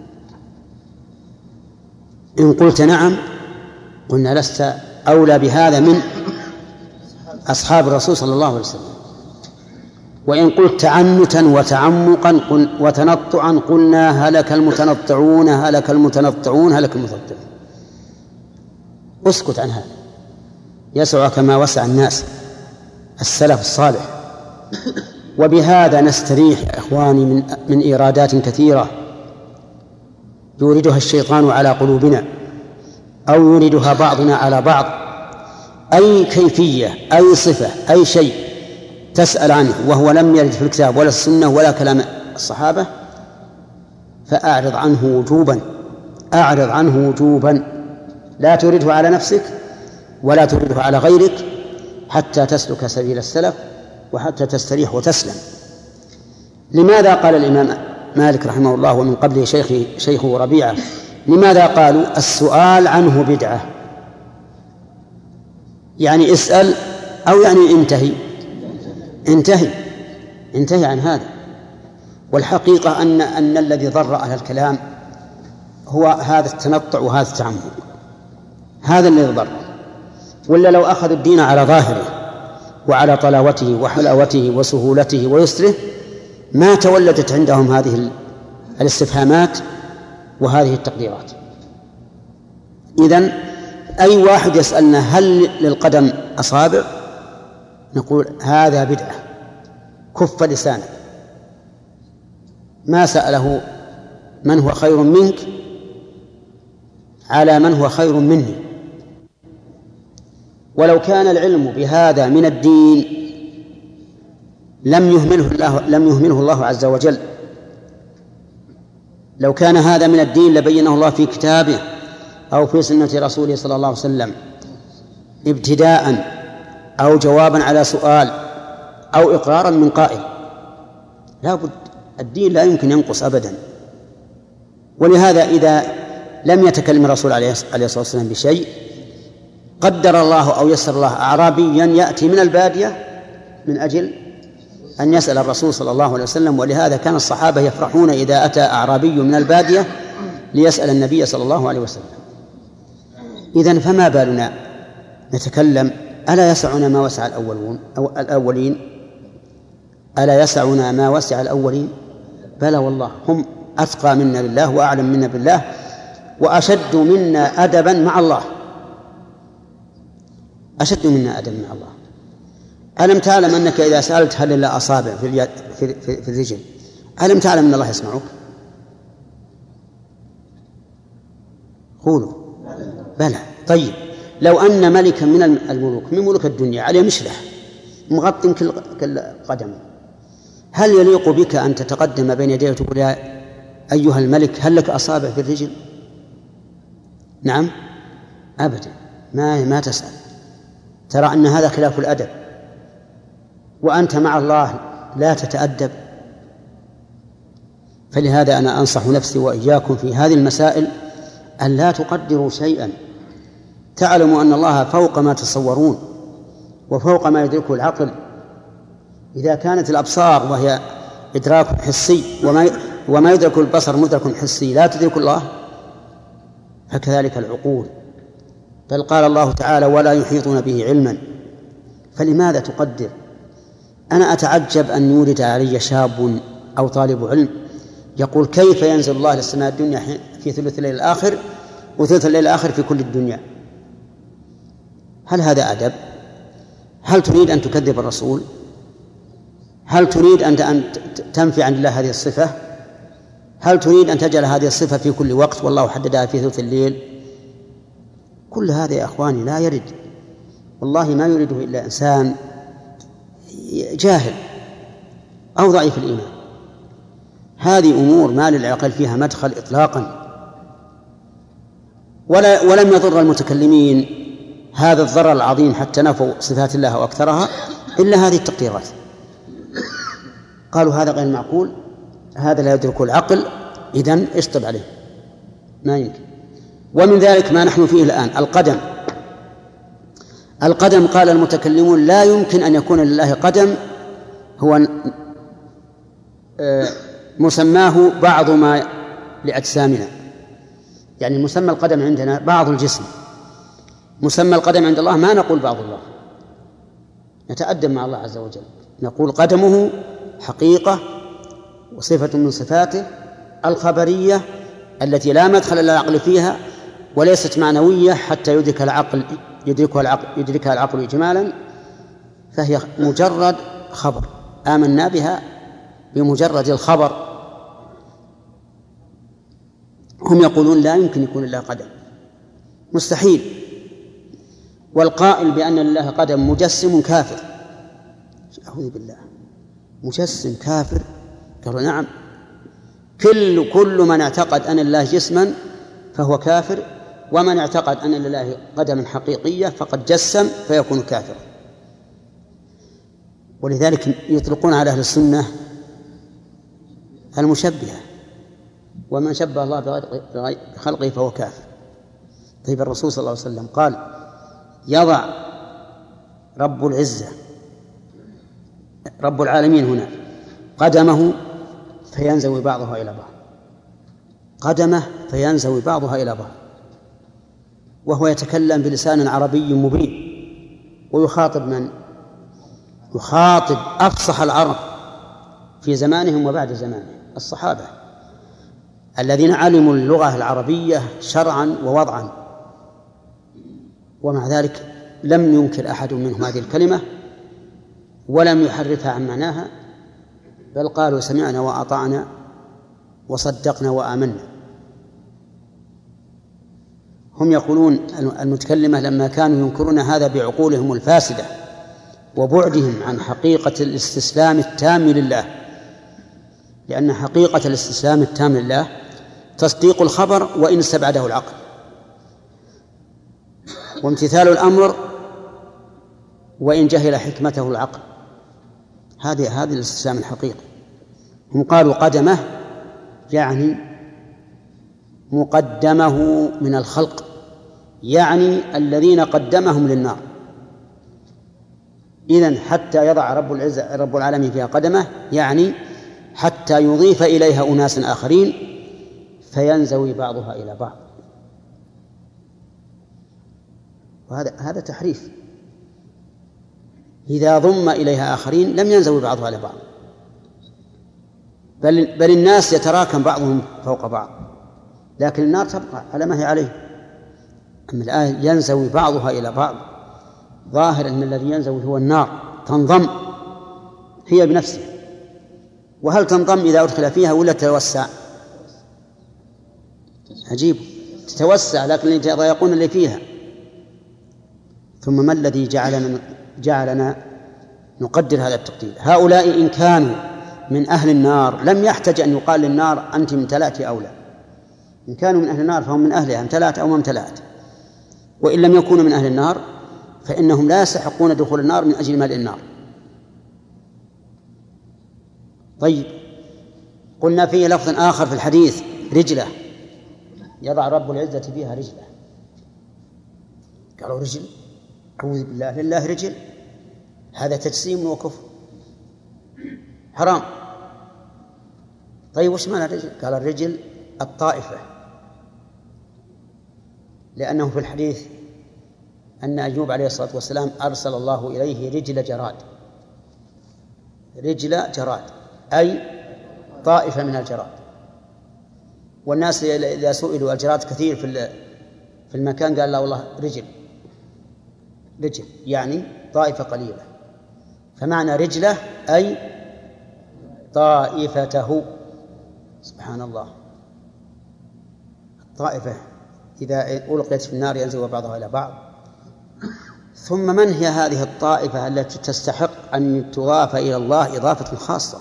إن قلت نعم قلنا لست أولى بهذا من أصحاب الرسول صلى الله عليه وسلم. وإن قلت تعنتا وتعمقا وتنطعا قلنا هلك المتنطعون هلك المتنطعون هلك المتنطعون. اسكت عن هذا، يسع كما وسع الناس السلف الصالح. وبهذا نستريح يا إخواني من, من إيرادات كثيرة يوردها الشيطان على قلوبنا أو يوردها بعضنا على بعض أي كيفية أي صفة أي شيء تسأل عنه وهو لم يرد في الكتاب ولا السنة ولا كلام الصحابة فأعرض عنه وجوبا، أعرض عنه وجوبا، لا تريده على نفسك ولا تريده على غيرك حتى تسلك سبيل السلف وحتى تستريح وتسلم. لماذا قال الإمام مالك رحمه الله ومن قبله شيخه, شيخه ربيعة لماذا قالوا السؤال عنه بدعة؟ يعني اسأل أو يعني انتهي انتهي انتهي عن هذا. والحقيقة أن, أن الذي ضر أهل الكلام هو هذا التنطع وهذا التعمق، هذا الذي ضر. ولا لو أخذ الدين على ظاهره وعلى طلاوته وحلاوته وسهولته ويسره ما تولدت عندهم هذه الاستفهامات وهذه التقديرات. إذن أي واحد يسألنا هل للقدم أصابع نقول هذا بدعة، كف لسانك. ما سأله من هو خير منك على من هو خير مني. ولو كان العلم بهذا من الدين لم يهمله الله لم يهمله الله عز وجل. لو كان هذا من الدين لبينه الله في كتابه أو في سنة رسوله صلى الله عليه وسلم ابتداء أو جوابا على سؤال أو إقرارا من قائل. لا بد، الدين لا يمكن ينقص أبدا. ولهذا إذا لم يتكلم الرسول عليه الصلاة والسلام بشيء قدر الله أو يسر الله أعرابيا يأتي من البادية من أجل أن يسأل الرسول صلى الله عليه وسلم. ولهذا كان الصحابة يفرحون إذا أتى أعرابي من البادية ليسأل النبي صلى الله عليه وسلم. إذن فما بالنا نتكلم؟ ألا يسعنا ما وسع الأولون أو الأولين؟ ألا يسعنا ما وسع الأولين؟ بلى والله، هم أتقى منا لله وأعلم منا بالله وأشد منا أدبا مع الله، أشد منا أدبا مع الله. ألم تعلم أنك إذا سألت هل لله أصابع في, اليد في, في, في الرجل ألم تعلم أن الله يسمعك؟ قولوا بلى. طيب لو أن ملكا من الملوك من ملوك الدنيا عليه مشلح مغطٍ كل قدم، هل يليق بك أن تتقدم بين يديه وتقول يا أيها الملك هل لك أصابع في الرجل؟ نعم أبدا، ما ما تسأل. ترى أن هذا خلاف الأدب، وأنت مع الله لا تتأدب. فلهذا أنا أنصح نفسي وإياكم في هذه المسائل أن لا تقدروا شيئا. تعلموا أن الله فوق ما تصورون وفوق ما يدركه العقل. إذا كانت الأبصار وهي إدراك حسي وما وما يدرك البصر مدرك حسي لا تدرك الله، فكذلك العقول. بل قال الله تعالى ولا يحيطون به علما. فلماذا تقدر؟ أنا أتعجب أن يورد علي شاب أو طالب علم يقول كيف ينزل الله للسماء الدنيا في ثلث الليل الآخر وثلث الليل الآخر في كل الدنيا؟ هل هذا أدب؟ هل تريد أن تكذب الرسول؟ هل تريد أن تنفي عن الله هذه الصفة؟ هل تريد أن تجعل هذه الصفة في كل وقت والله حددها في ثلث الليل؟ كل هذا يا أخواني لا يرد، والله ما يريده إلا إنسان جاهل أو ضعيف الإيمان. هذه أمور ما للعقل فيها مدخل إطلاقا. ولا ولم يضر المتكلمين هذا الضرر العظيم حتى نفوا صفات الله وأكثرها إلا هذه التقديرات. قالوا هذا غير معقول، هذا لا يدرك العقل، إذن اشطب عليه، ما يمكن. ومن ذلك ما نحن فيه الآن القدم. القدم قال المتكلمون لا يمكن أن يكون لله قدم هو مسماه بعض ما لأجسامنا، يعني مسمى القدم عندنا بعض الجسم، مسمى القدم عند الله ما نقول بعض الله، نتأدب مع الله عز وجل نقول قدمه حقيقة وصفة من صفاته الخبرية التي لا مدخل للعقل فيها وليست معنوية حتى يدرك العقل يدركها العقل يدركها العقل إجمالا، فهي مجرد خبر آمنا بها بمجرد الخبر. هم يقولون لا يمكن يكون إلا قدم، مستحيل. والقائل بأن لله قدم مجسم كافر. أعوذ بالله، مجسم كافر؟ قالوا نعم، كل كل من اعتقد أن لله جسما فهو كافر، ومن اعتقد أن لله قدما حقيقية فقد جسم فيكون كافرا. ولذلك يطلقون على أهل السنة المشبهة، ومن شبه الله بخلقه فهو كافر. طيب الرسول صلى الله عليه وسلم قال يضع رب العزة رب العالمين هنا قدمه فينزوي بعضها إلى بعض، قدمه فينزوي بعضها إلى بعض، وهو يتكلم بلسان عربي مبين، ويخاطب من؟ يخاطب أفصح العرب في زمانهم وبعد زمانهم، الصحابة الذين علموا اللغة العربية شرعا ووضعا، ومع ذلك لم ينكر أحد منهم هذه الكلمة ولم يحرفها عن معناها، بل قالوا سمعنا وأطعنا وصدقنا وآمنا. هم يقولون المتكلمة لما كانوا ينكرون هذا بعقولهم الفاسدة وبعدهم عن حقيقة الاستسلام التام لله، لأن حقيقة الاستسلام التام لله تصديق الخبر وإن استبعده العقل، وامتثال الأمر وإن جهل حكمته العقل. هذه هذه الاستسلام الحقيقي. هم قالوا قدمه يعني مقدمه من الخلق، يعني الذين قدمهم للنار. إذن حتى يضع رب العزة رب العالمين فيها قدمه يعني حتى يضيف إليها أناس آخرين فينزوي بعضها إلى بعض، وهذا هذا تحريف. إذا ضم إليها آخرين لم ينزوي بعضها إلى بعض، بل, بل الناس يتراكم بعضهم فوق بعض، لكن النار تبقى على ما هي عليه. أما الآن ينزوي بعضها إلى بعض، ظاهر أن الذي ينزوي هو النار، تنضم هي بنفسها. وهل تنضم إذا أدخل فيها ولا تتوسع؟ عجيب، تتوسع، لكن يضايقون اللي فيها. ثم ما الذي جعلنا جعلنا نقدر هذا التقدير؟ هؤلاء إن كانوا من أهل النار لم يحتج أن يقال للنار أنت امتلأت أو لا. إن كانوا من أهل النار فهم من أهلها، امتلأت أو ما امتلأت. وإن لم يكونوا من أهل النار فإنهم لا يستحقون دخول النار من أجل ملء النار. طيب، قلنا فيه لفظ آخر في الحديث رجلة، يضع رب العزة فيها رجلة. قالوا رجل؟ أعوذ بالله، لله رجل؟ هذا تجسيم وكفر حرام. طيب وش معنى الرجل؟ قال الرجل الطائفة، لأنه في الحديث أن أيوب عليه الصلاة والسلام أرسل الله إليه رجل جراد، رجل جراد أي طائفة من الجراد. والناس إذا سئلوا الجراد كثير في المكان قال لا والله رجل، رجل يعني طائفة قليلة. فمعنى رجله أي طائفته. سبحان الله، الطائفة إذا ألقيت في النار ينزوي بعضها إلى بعض. ثم من هي هذه الطائفة التي تستحق أن تضاف إلى الله إضافة خاصة؟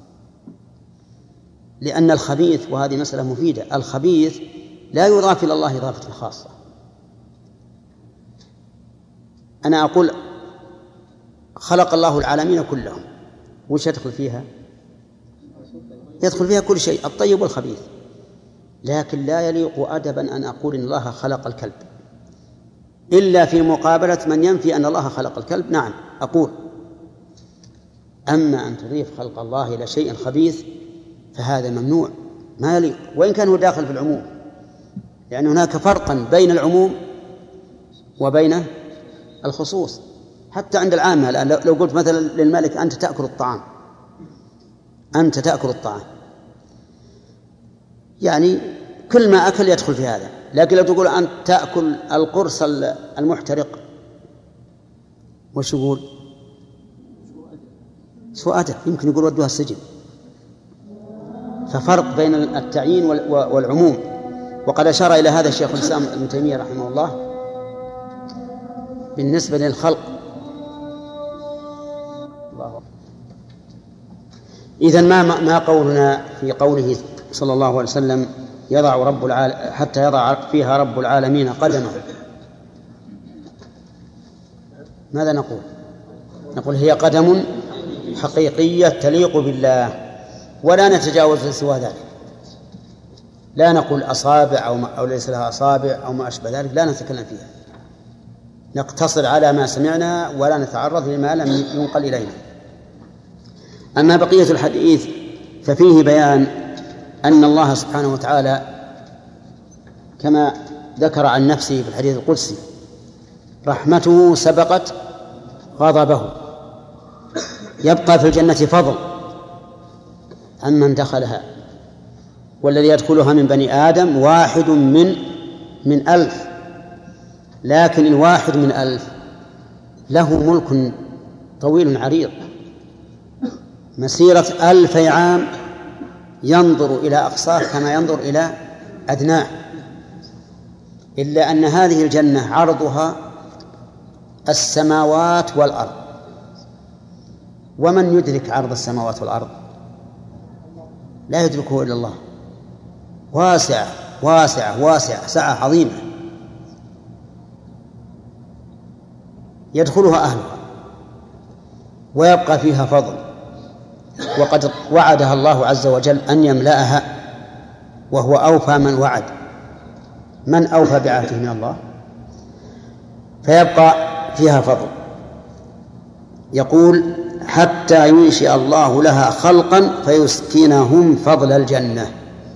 لأن الخبيث، وهذه مسألة مفيدة، الخبيث لا يضاف إلى الله إضافة خاصة. أنا أقول خلق الله العالمين كلهم، وش يدخل فيها؟ يدخل فيها كل شيء، الطيب والخبيث. لكن لا يليق أدبا أن أقول إن الله خلق الكلب إلا في مقابلة من ينفي أن الله خلق الكلب. نعم أقول، أما أن تضيف خلق الله إلى شيء خبيث فهذا ممنوع، ما يليق، وإن كان هو داخل في العموم، لأن هناك فرقا بين العموم وبين الخصوص. حتى عند العامة الآن لو قلت مثلا للملك أنت تأكل الطعام، أنت تأكل الطعام، يعني كل ما أكل يدخل في هذا. لكن لو تقول أنت تأكل القرص المحترق، وش يقول؟ سوء أدب، يمكن يقول ودوها السجن. ففرق بين التعيين والعموم. وقد أشار إلى هذا الشيخ الإسلام ابن تيمية رحمه الله بالنسبة للخلق. إذن ما ما قولنا في قوله صلى الله عليه وسلم يضع رب العالمين حتى يضع فيها رب العالمين قدمه، ماذا نقول؟ نقول هي قدم حقيقية تليق بالله، ولا نتجاوز سوى ذلك. لا نقول أصابع أو, أو ليس لها أصابع أو ما أشبه ذلك، لا نتكلم فيها، نقتصر على ما سمعنا ولا نتعرض لما لم ينقل إلينا. أما بقية الحديث ففيه بيان أن الله سبحانه وتعالى كما ذكر عن نفسه في الحديث القدسي رحمته سبقت غضبه، يبقى في الجنة فضل عمن دخلها، والذي يدخلها من بني آدم واحد من من ألف، لكن الواحد من ألف له ملك طويل عريض مسيرة ألف عام ينظر إلى أقصاه كما ينظر إلى أدناه، إلا أن هذه الجنة عرضها السماوات والأرض، ومن يدرك عرض السماوات والأرض؟ لا يدركه إلا الله. واسعة واسعة واسعة سعة عظيمة يدخلها أهلها ويبقى فيها فضل، وقد وعدها الله عز وجل أن يملأها، وهو أوفى من وعد. من أوفى بعهده من الله؟ فيبقى فيها فضل. يقول حتى ينشئ الله لها خلقا فيسكنهم فضل الجنة.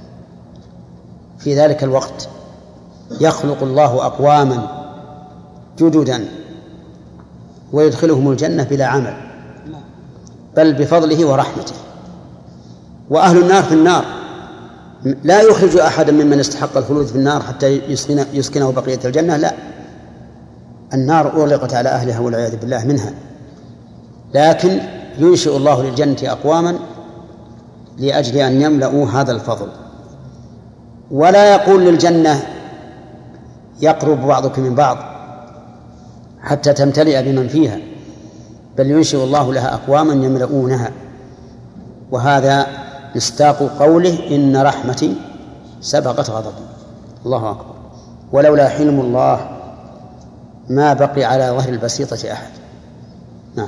في ذلك الوقت يخلق الله أقواما جددا ويدخلهم الجنة بلا عمل، بل بفضله ورحمته. وأهل النار في النار لا يخرج أحدا ممن استحق الخلود في النار حتى يسكنه بقية الجنة، لا، النار أغلقت على أهلها والعياذ بالله منها، لكن ينشئ الله للجنة أقواما لأجل أن يملأوا هذا الفضل. ولا يقول للجنة يقرب بعضكم من بعض حتى تمتلئ بمن فيها، بل ينشئ الله لها أقواما يملؤونها. وهذا مصداق قوله إن رحمتي سبقت غضبي. الله أكبر. ولولا حلم الله ما بقي على ظهر البسيطة أحد. نعم.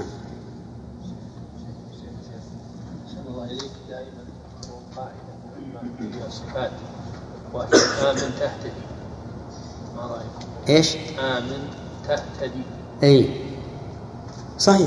الله إليك دائما قاعدة مهمة في الصفات، وهي آمن تهتدي. ما رأيك؟ إيش؟ آمن تهتدي. أي صحيح،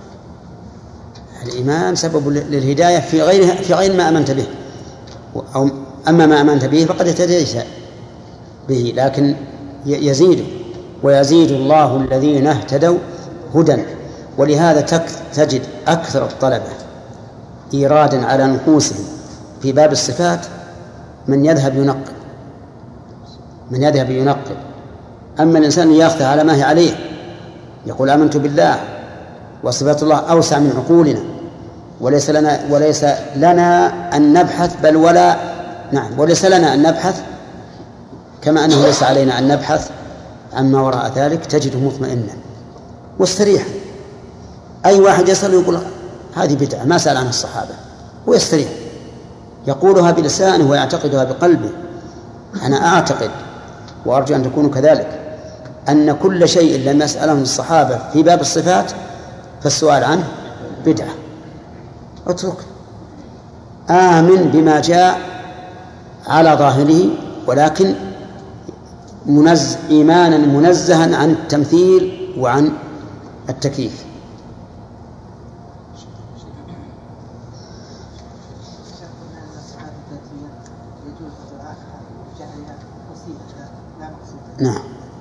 الإيمان سبب للهداية في غير في غير ما آمنت به، أو أما ما آمنت به فقد اهتديت به، لكن يزيد ويزيد الله الذين اهتدوا هدى. ولهذا تجد أكثر الطلبة إيرادا على نفوسهم في باب الصفات من يذهب ينقب من يذهب ينقب أما الإنسان يأخذ على ما هي عليه، يقول آمنت بالله وصفات الله أوسع من عقولنا، وليس لنا وليس لنا أن نبحث بل ولا نعم وليس لنا أن نبحث كما أنه ليس علينا أن نبحث عما وراء ذلك. تجده مطمئنا واستريحا. أي واحد يصل يقول هذه بدعة ما سأل عنها الصحابة ويستريح، يقولها بلسانه ويعتقدها بقلبه. أنا أعتقد وأرجو أن تكونوا كذلك أن كل شيء لم يسأله الصحابة في باب الصفات فالسؤال عنه بدعة. اترك، آمن بما جاء على ظاهره، ولكن منز إيمانا منزها عن التمثيل وعن التكييف. نعم.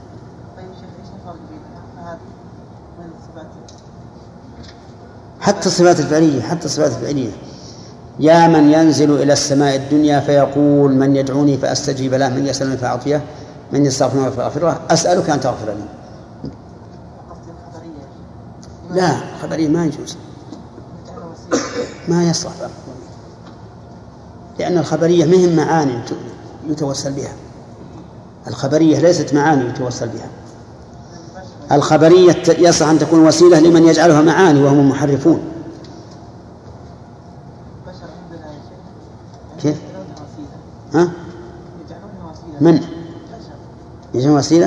حتى الصفات الفعلية حتى الصفات الفعلية يا من ينزل إلى السماء الدنيا فيقول من يدعوني فأستجيب له، من يسألني فأعطيه، من يستغفرني فأغفره، أسألك أن تغفر لي. لا، خبرية ما يجوز، ما يصلح، لأن الخبرية مهم معاني يتوسل بها. الخبرية ليست معاني يتوسل بها. الخبرية يصح أن تكون وسيلة لمن يجعلها معاني وهم محرفون. كيف؟ ها؟ من؟ يجعلون وسيلة؟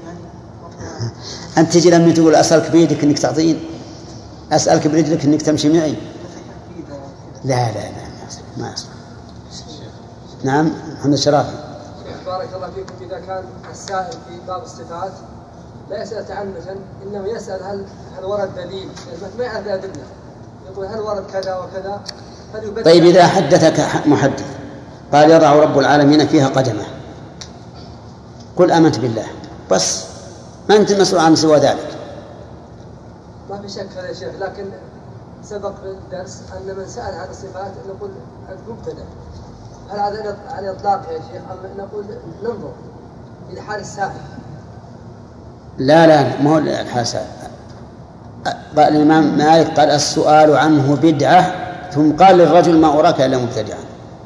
أنت تجي لما تقول أسألك بيدك إنك تعطين، أسألك برجلك إنك تمشي معي. لا لا لا ما يصلح. نعم محمد شرافي. بارك الله فيكم. إذا كان السائل في باب الصفات لا يسأل تعنتا، إنه يسأل هل هل ورد دليل، ما يعرف الأدلة، يقول هل ورد كذا وكذا. طيب إذا حدثك محدث قال يضع رب العالمين فيها قدمه، قل آمنت بالله بس، ما أنت مسؤول عن سوى ذلك. ما في شك هذا يا شيخ، لكن سبق في الدرس أن من سأل عن الصفات نقول المبتدأ، هل هذا على إطلاق يا شيخ أم نقول ننظر إلى حال السائل؟ لا لا ما هو الحال السائل. الإمام مالك قال السؤال عنه بدعة، ثم قال للرجل ما أراك إلا مبتدعا.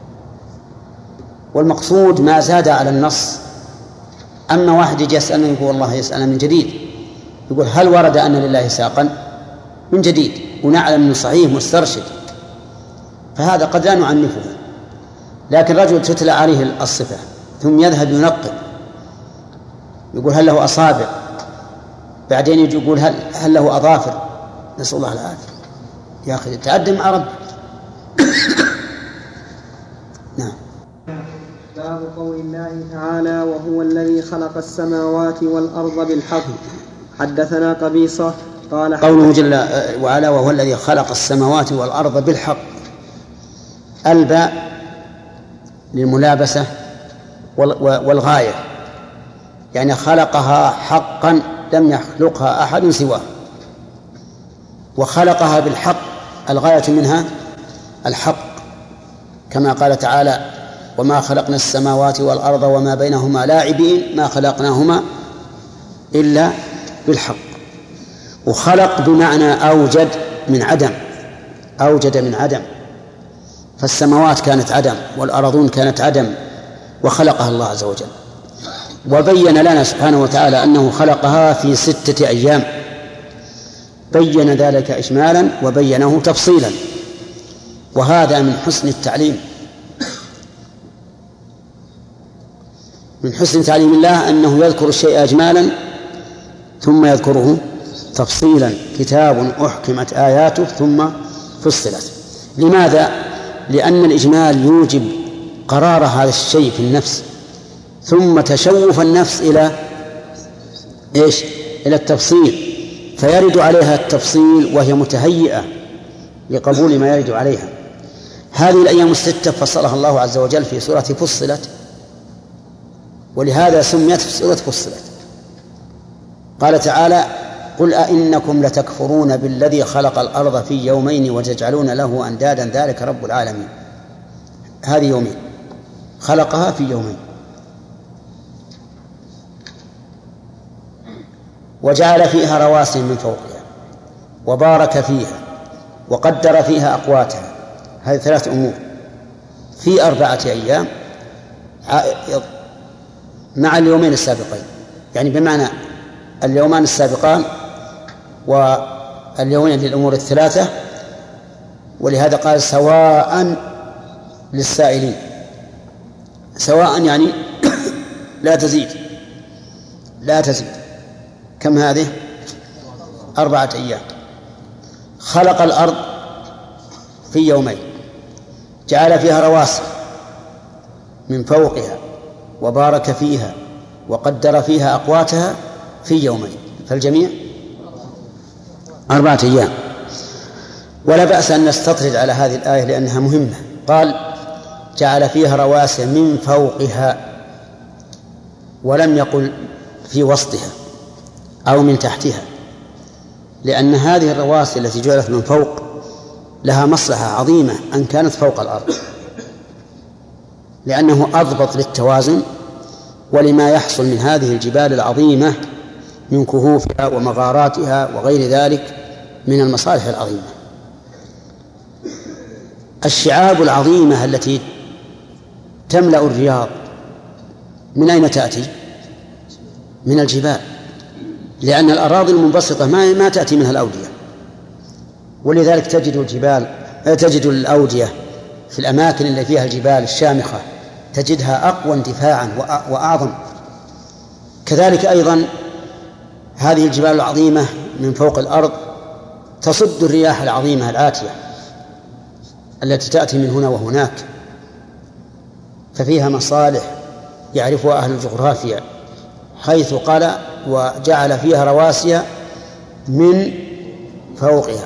والمقصود ما زاد على النص. أما واحد يجي يسألنا يقول والله يسألنا من جديد، يقول هل ورد أن لله ساقا من جديد ونعلم أنه صحيح مسترشد، فهذا قد لا نعنفه. لكن رجل تتلى عليه الصفة ثم يذهب ينقب، يقول هل له أصابع، بعدين يجي يقول هل, هل له أظافر، نسأل الله العافية. يا أخي تقدم مع رب. نعم. باب قول الله تعالى وهو الذي خلق السماوات والأرض بالحق. حدثنا قبيصة قال قوله جل وعلا وهو الذي خلق السماوات والأرض بالحق، الباء للملابسة والغاية، يعني خلقها حقا لم يخلقها أحد سواه، وخلقها بالحق الغاية منها الحق، كما قال تعالى وما خلقنا السماوات والأرض وما بينهما لاعبين ما خلقناهما إلا بالحق. وخلق بمعنى أوجد من عدم، أوجد من عدم، فالسماوات كانت عدم والأرضون كانت عدم وخلقها الله عز وجل. وبين لنا سبحانه وتعالى أنه خلقها في ستة أيام، بين ذلك إجمالا وبينه تفصيلا، وهذا من حسن التعليم، من حسن تعليم الله أنه يذكر الشيء إجمالا ثم يذكره تفصيلا. كتاب أحكمت آياته ثم فصلت. لماذا؟ لأن الإجمال يوجب قرار هذا الشيء في النفس، ثم تشوف النفس إلى إيش؟ إلى التفصيل، فيرد عليها التفصيل وهي متهيئة لقبول ما يرد عليها. هذه الأيام الستة فصلها الله عز وجل في سورة فصلت، ولهذا سميت سورة فصلت. قال تعالى قل أئنكم لتكفرون بالذي خلق الأرض في يومين وتجعلون له أندادا ذلك رب العالمين. هذه يومين خلقها في يومين، وجعل فيها رواسي من فوقها وبارك فيها وقدر فيها أقواتها. هذه ثلاث أمور في أربعة أيام مع اليومين السابقين، يعني بمعنى اليومان السابقان واليومين للأمور الثلاثة. ولهذا قال سواء للسائلين، سواء يعني لا تزيد لا تزيد. كم هذه؟ أربعة أيام. خلق الأرض في يومين، جعل فيها رواسي من فوقها وبارك فيها وقدر فيها أقواتها في يومين، فالجميع أربعة أيام. ولا بأس أن نستطرد على هذه الآية لأنها مهمة. قال جعل فيها رواسي من فوقها، ولم يقل في وسطها أو من تحتها، لأن هذه الرواسي التي جعلت من فوق لها مصلحة عظيمة أن كانت فوق الأرض، لأنه أضبط للتوازن ولما يحصل من هذه الجبال العظيمة من كهوفها ومغاراتها وغير ذلك من المصالح العظيمة. الشعاب العظيمة التي تملأ الرياض من أين تأتي؟ من الجبال، لأن الأراضي المنبسطة ما ما تأتي منها الأودية، ولذلك تجد الجبال تجد الأودية في الأماكن اللي فيها الجبال الشامخة تجدها أقوى اندفاعا وأعظم. كذلك أيضا هذه الجبال العظيمة من فوق الأرض تصد الرياح العظيمة الآتية التي تأتي من هنا وهناك، ففيها مصالح يعرفها أهل الجغرافيا، حيث قال وجعل فيها رواسي من فوقها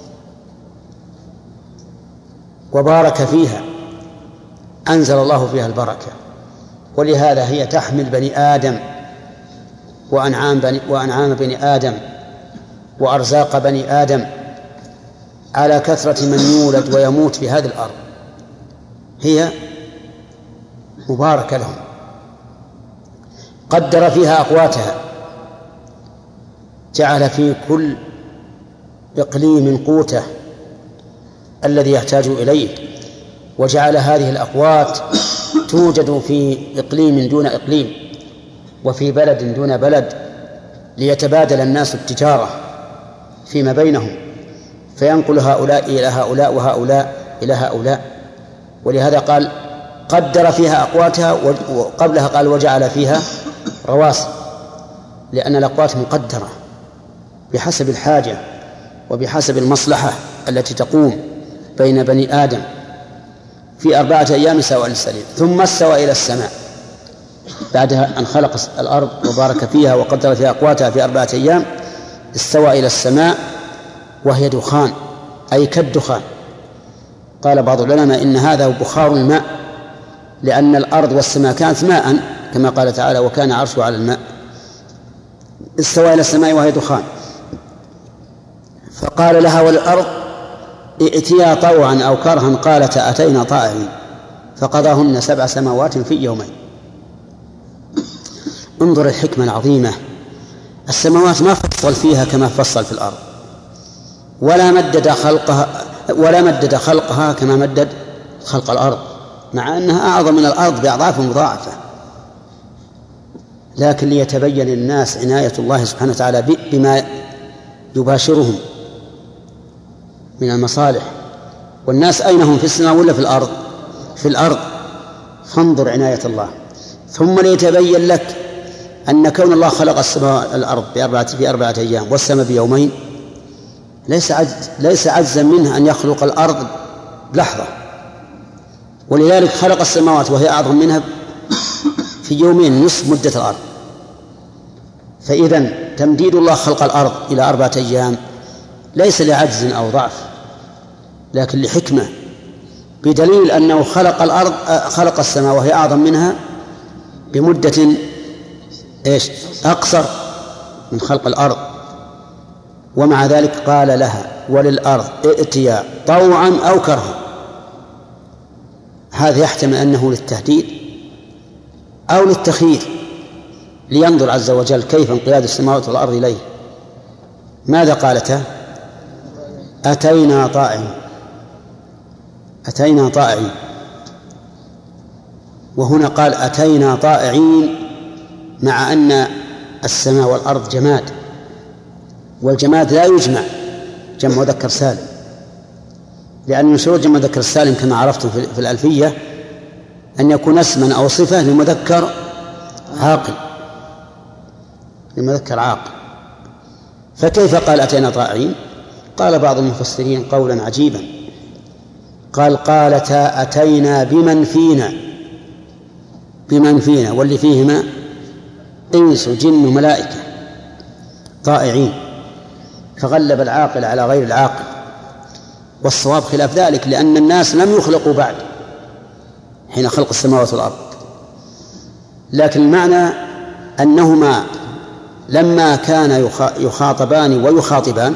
وبارك فيها، أنزل الله فيها البركة. ولهذا هي تحمل بني آدم وأنعام بني, وأنعام بني آدم وأرزاق بني آدم على كثرة من يولد ويموت في هذه الأرض، هي مباركة لهم. قدر فيها أقواتها، جعل في كل إقليم قوته الذي يحتاج إليه، وجعل هذه الأقوات توجد في إقليم دون إقليم وفي بلد دون بلد، ليتبادل الناس التجارة فيما بينهم، فينقل هؤلاء إلى هؤلاء وهؤلاء إلى هؤلاء. ولهذا قال قدر فيها أقواتها، وقبلها قال وجعل فيها رواسي، لأن الأقوات مقدرة بحسب الحاجة وبحسب المصلحة التي تقوم بين بني آدم في أربعة أيام سواء للسليم. ثم استوى إلى السماء بعدها أن خلق الأرض وبارك فيها وقدر فيها أقواتها في أربعة أيام، استوى إلى السماء وهي دخان أي كالدخان. قال بعض العلماء إن هذا بخار الماء، لأن الأرض والسماء كانت ماء كما قال تعالى وكان عرشه على الماء. استوى إلى السماء وهي دخان، فقال لها وللأرض ائتيا طوعا أو كرها قالتا أتينا طائعين، فقضاهن سبع سماوات في يومين. انظر الحكمة العظيمة، السماوات ما فصل فيها كما فصل في الأرض، ولا مدد خلقها ولا مدد خلقها كما مدد خلق الأرض، مع أنها أعظم من الأرض بأضعاف مضاعفة، لكن ليتبين للناس عناية الله سبحانه وتعالى بما يباشرهم من المصالح. والناس أين هم، في السماء ولا في الأرض؟ في الأرض. فانظر عناية الله. ثم ليتبين لك أن كون الله خلق السماء الأرض بأربعة في أربعة أيام والسماء بيومين ليس عجز ليس عجزا منه أن يخلق الأرض بلحظة، ولذلك خلق السماوات وهي أعظم منها في يومين نصف مدة الأرض. فإذا تمديد الله خلق الأرض إلى أربعة أيام ليس لعجز أو ضعف، لكن لحكمة، بدليل أنه خلق الأرض خلق السماء وهي أعظم منها بمدة إيش أقصر من خلق الأرض. ومع ذلك قال لها وللأرض ائتيا طوعا أو كرها. هذا يحتمل أنه للتهديد أو للتخيير، لينظر عز وجل كيف انقياد السماوات والأرض إليه. ماذا قالتا؟ أتينا طائعين، أتينا طائعين. وهنا قال أتينا طائعين، مع أن السماء والأرض جماد، والجماد لا يجمع جمع مذكر سالم، لأن من شروط جمع مذكر السالم كما عرفتم في الألفية أن يكون اسما أو صفة لمذكر عاقل لمذكر عاقل. فكيف قال أتينا طائعين؟ قال بعض المفسرين قولا عجيبا، قال قالتا أتينا بمن فينا، بمن فينا واللي فيهما إنس جن وملائكة طائعين، فغلب العاقل على غير العاقل. والصواب خلاف ذلك، لأن الناس لم يخلقوا بعد حين خلق السماوات والأرض، لكن المعنى أنهما لما كان يخاطبان ويخاطبان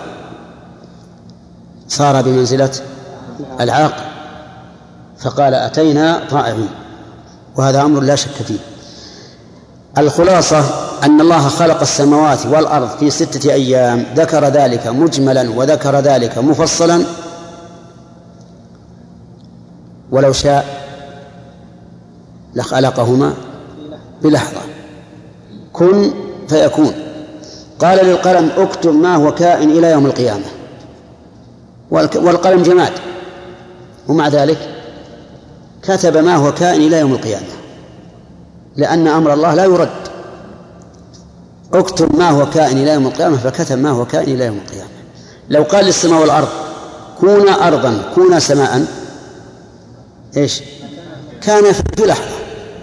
صار بمنزلة العاقل، فقال أتينا طائعين، وهذا أمر لا شك فيه. الخلاصة أن الله خلق السماوات والأرض في ستة أيام، ذكر ذلك مجملا وذكر ذلك مفصلا، ولو شاء لخلقهما بلحظة، كن فيكون. قال للقلم اكتب ما هو كائن إلى يوم القيامة، والقلم جماد، ومع ذلك كتب ما هو كائن إلى يوم القيامة، لأن أمر الله لا يرد. اكتب ما هو كائن إلى يوم القيامة، فكتب ما هو كائن إلى يوم القيامة. لو قال للسماء والأرض كونا أرضا كونا سماء، إيش كان في لحظة.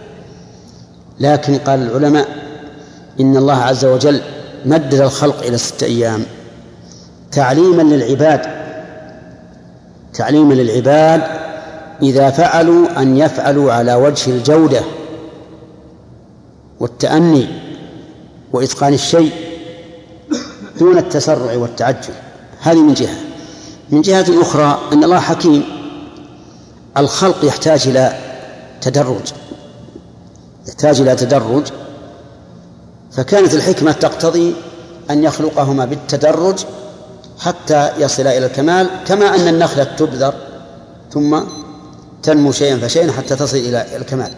لكن قال العلماء إن الله عز وجل مدد الخلق إلى ستة أيام تعليما للعباد، تعليما للعباد إذا فعلوا أن يفعلوا على وجه الجودة والتأني وإتقان الشيء دون التسرع والتعجل. هذه من جهة. من جهة أخرى أن الله حكيم، الخلق يحتاج إلى تدرج، يحتاج إلى تدرج، فكانت الحكمة تقتضي أن يخلقهما بالتدرج حتى يصل إلى الكمال، كما أن النخلة تبذر ثم تنمو شيئا فشيئا حتى تصل إلى الكمال.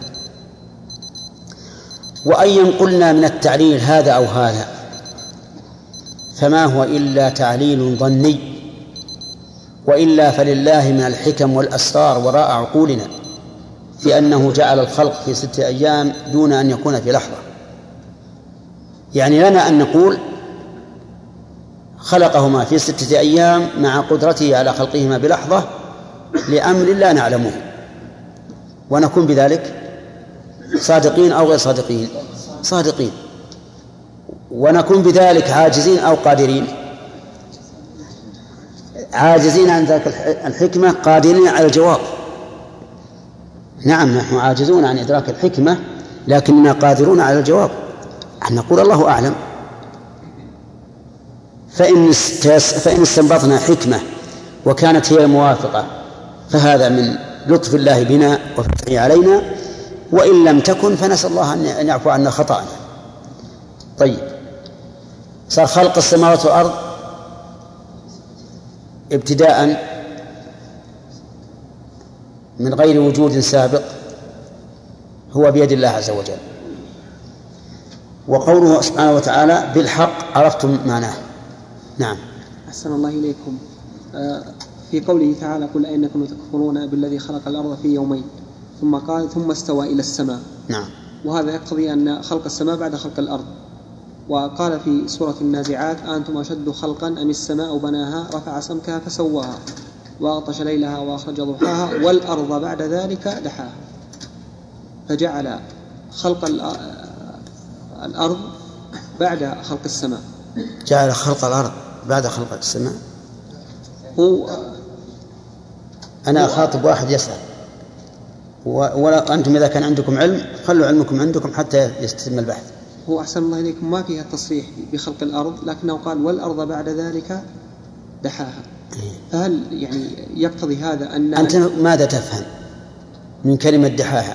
وأيا قلنا من التعليل هذا أو هذا فما هو إلا تعليل ظني، وإلا فلله من الحكم والأسرار وراء عقولنا في أنه جعل الخلق في ستة أيام دون أن يكون في لحظة. يعني لنا أن نقول خلقهما في ستة أيام مع قدرته على خلقهما بلحظة لأمر لا نعلمه، ونكون بذلك صادقين أو غير صادقين، صادقين، ونكون بذلك عاجزين أو قادرين، عاجزين عن ذلك الحكمة قادرين على الجواب. نعم نحن عاجزون عن إدراك الحكمة لكننا قادرون على الجواب، أن نقول الله أعلم. فإن فإن استنبطنا حكمة وكانت هي الموافقة فهذا من لطف الله بنا وفتحه علينا، وإن لم تكن فنسأل الله أن يعفو عنا خطأنا. طيب، صار خلق السماوات والأرض ابتداء من غير وجود سابق هو بيد الله عز وجل. وقوله سبحانه وتعالى بالحق عرفتم معناه. نعم. أحسن الله إليكم. في قوله تعالى قل أئنكم تكفرون بالذي خلق الأرض في يومين ثم قال ثم استوى إلى السماء. نعم. وهذا يقتضي أن خلق السماء بعد خلق الأرض. وقال في سورة النازعات أنتم أشد خلقا أم السماء بناها رفع سمكها فسواها وأغطش ليلها وأخرج ضحاها والأرض بعد ذلك دحاها. فجعل خلق الأرض بعد خلق السماء. جعل خلق الأرض بعد خلق السماء. هو أنا أخاطب واحد يسأل، ولا أنتم إذا كان عندكم علم خلوا علمكم عندكم حتى يستتم البحث. هو أحسن الله إليكم ما فيها التصريح بخلق الأرض، لكنه قال والأرض بعد ذلك دحاها. فهل يعني يقتضي هذا أن أنت ماذا تفهم من كلمة دحاها؟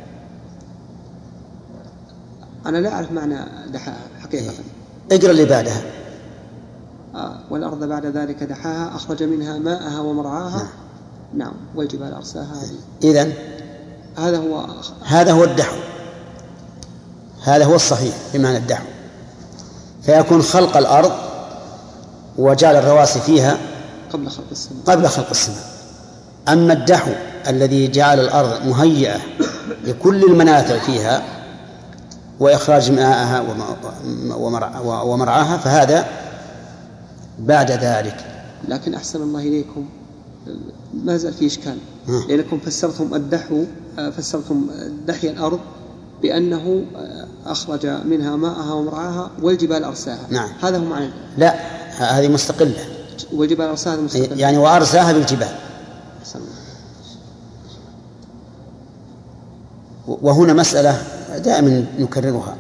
أنا لا أعرف معنى دحاها حقيقة. اقرأ اللي بعدها. آه والأرض بعد ذلك دحاها أخرج منها ماءها ومرعاها. نعم, نعم. والجبال أرساها. إذن هذا هو هذا هو الدحو، هذا هو الصحيح بمعنى الدحو. فيكون خلق الأرض وجعل الرواسي فيها قبل خلق السماء قبل خلق السماء. أما الدحو الذي جعل الأرض مهيئة لكل المنافع فيها وإخراج ماءها ومرعاها فهذا بعد ذلك. لكن أحسن الله إليكم ما زال في إشكال، لأنكم فسرتم الدحو فسرتم دحي الأرض بأنه أخرج منها ماءها ومرعاها والجبال أرساها. نعم. هذا هو معنى. لا، هذه مستقلة. والجبال أرساها مستقلة. يعني وأرساها بالجبال. وهنا مسألة دائما نكررها،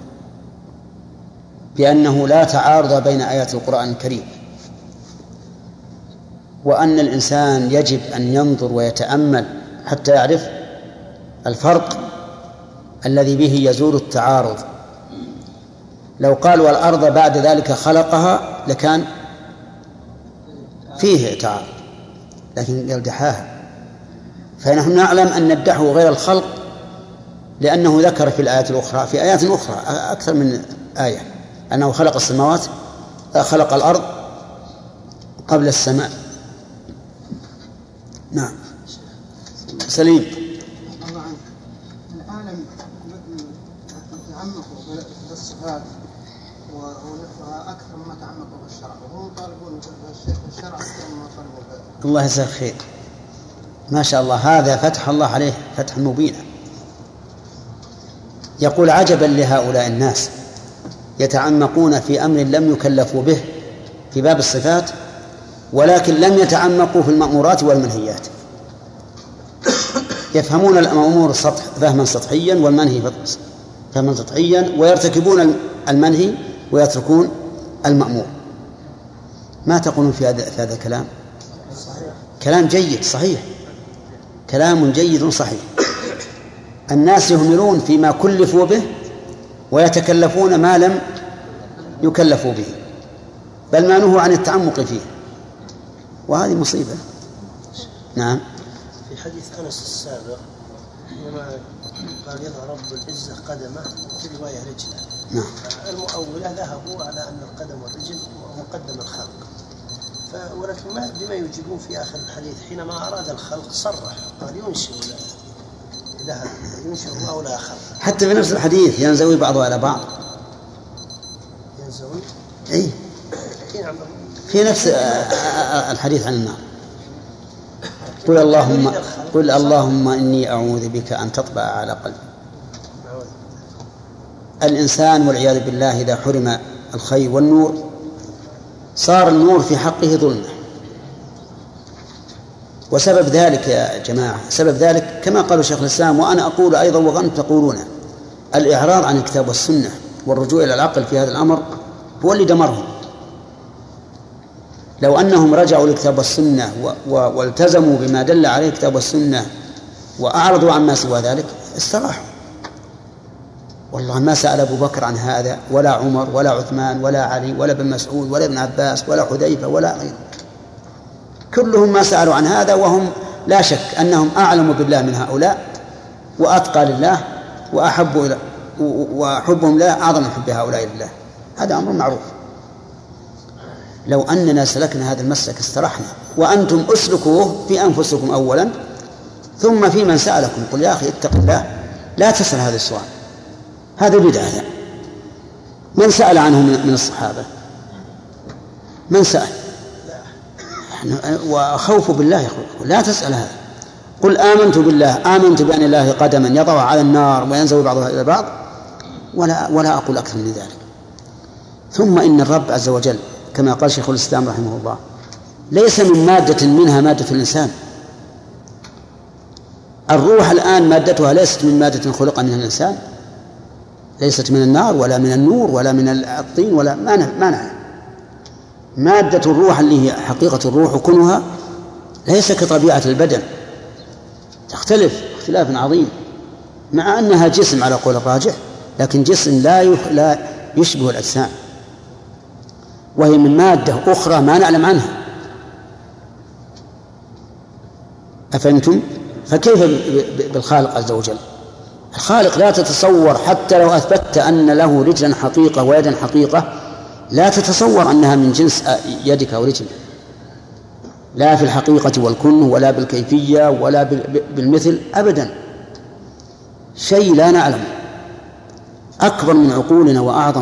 بأنه لا تعارض بين آيات القرآن الكريم، وأن الإنسان يجب أن ينظر ويتأمل حتى يعرف الفرق الذي به يزول التعارض. لو قال والأرض بعد ذلك خلقها لكان فيه تعارض، لكن قال دحاها. فنحن نعلم أن الدحو غير الخلق، لأنه ذكر في الآيات الأخرى في آيات أخرى أكثر من آية أنه خلق السماوات خلق الأرض قبل السماء. نعم سليم. العالم تعمقوا بالصفات وأكثر مما تعمقوا بالشرع، وهم يطالبون بالشرع أكثر مما طالبوا به. الله يجزاك خير، ما شاء الله، هذا فتح الله عليه فتح مبينا. يقول عجبا لهؤلاء الناس يتعمقون في أمر لم يكلفوا به في باب الصفات، ولكن لم يتعمقوا في المأمورات والمنهيات. يفهمون الأمور سطح فهما سطحيا والمنهي فهما سطحيا، ويرتكبون المنهي ويتركون المأمور. ما تقولون في هذا في هذا الكلام؟ كلام جيد صحيح، كلام جيد صحيح. الناس يهملون فيما كلفوا به ويتكلفون ما لم يكلفوا به، بل ما نهوا عن التعمق فيه، وهذه مصيبة. نعم. في حديث أنس السابق لما قال يضع رب العزة قدمه في رواية رجله. نعم. المؤولة ذهبوا على أن القدم والرجل مقدم الخلق، ولكن ما بما يجيبون في آخر الحديث حينما أراد الخلق صرح قال ينشئ لها ينشئ الله لها خلق. حتى في نفس الحديث ينزوي بعضه على بعض. ينزوي؟ أي في نفس الحديث عن النار. قل اللهم قل اللهم إني أعوذ بك أن تطبع على قلبي. الإنسان والعياذ بالله إذا حرم الخير والنور صار النور في حقه ظلمة. وسبب ذلك يا جماعة، سبب ذلك كما قال شيخ الإسلام وأنا أقول أيضا وأنتم تقولون، الإعراض عن الكتاب والسنة والرجوع إلى العقل في هذا الأمر هو اللي دمرهم. لو أنهم رجعوا للكتاب والسنة والتزموا بما دل عليه الكتاب والسنة وأعرضوا عما سوى ذلك استراحوا. والله ما سأل أبو بكر عن هذا ولا عمر ولا عثمان ولا علي ولا ابن مسعود ولا ابن عباس ولا حذيفة ولا غيره، كلهم ما سألوا عن هذا، وهم لا شك أنهم أعلم بالله من هؤلاء وأتقى لله وأحب إلى وحبهم لا أعظم من حب هؤلاء لله. هذا أمر معروف. لو أننا سلكنا هذا المسلك استرحنا، وأنتم أسلكوه في أنفسكم أولا ثم في من سألكم. قل يا أخي اتق الله لا تسأل هذا السؤال، هذا بدعة. من سأل عنه من الصحابة؟ من سأل؟ وخوف بالله يخوف. لا تسأل هذا. قل آمنت بالله، آمنت بأن الله قدما يضع على النار وينزوي بعضها إلى بعض، ولا, ولا أقول أكثر من ذلك. ثم إن الرب عز وجل كما قال شيخ الإسلام رحمه الله ليس من مادة منها مادة الإنسان. الروح الآن مادتها ليست من مادة خلق منها الإنسان، ليست من النار ولا من النور ولا من الطين ولا ما نعلم. مادة الروح اللي هي حقيقة الروح وكنها ليس كطبيعة البدن، تختلف اختلاف عظيم، مع أنها جسم على قول الراجح، لكن جسم لا لا يشبه الأجسام، وهي من مادة أخرى ما نعلم عنها. أفهمتم؟ فكيف بالخالق عز وجل؟ الخالق لا تتصور، حتى لو أثبتت أن له رجلا حقيقة ويدا حقيقة لا تتصور أنها من جنس يدك أو رجلك، لا في الحقيقة والكن ولا بالكيفية ولا بالمثل أبدا. شيء لا نعلم، أكبر من عقولنا وأعظم.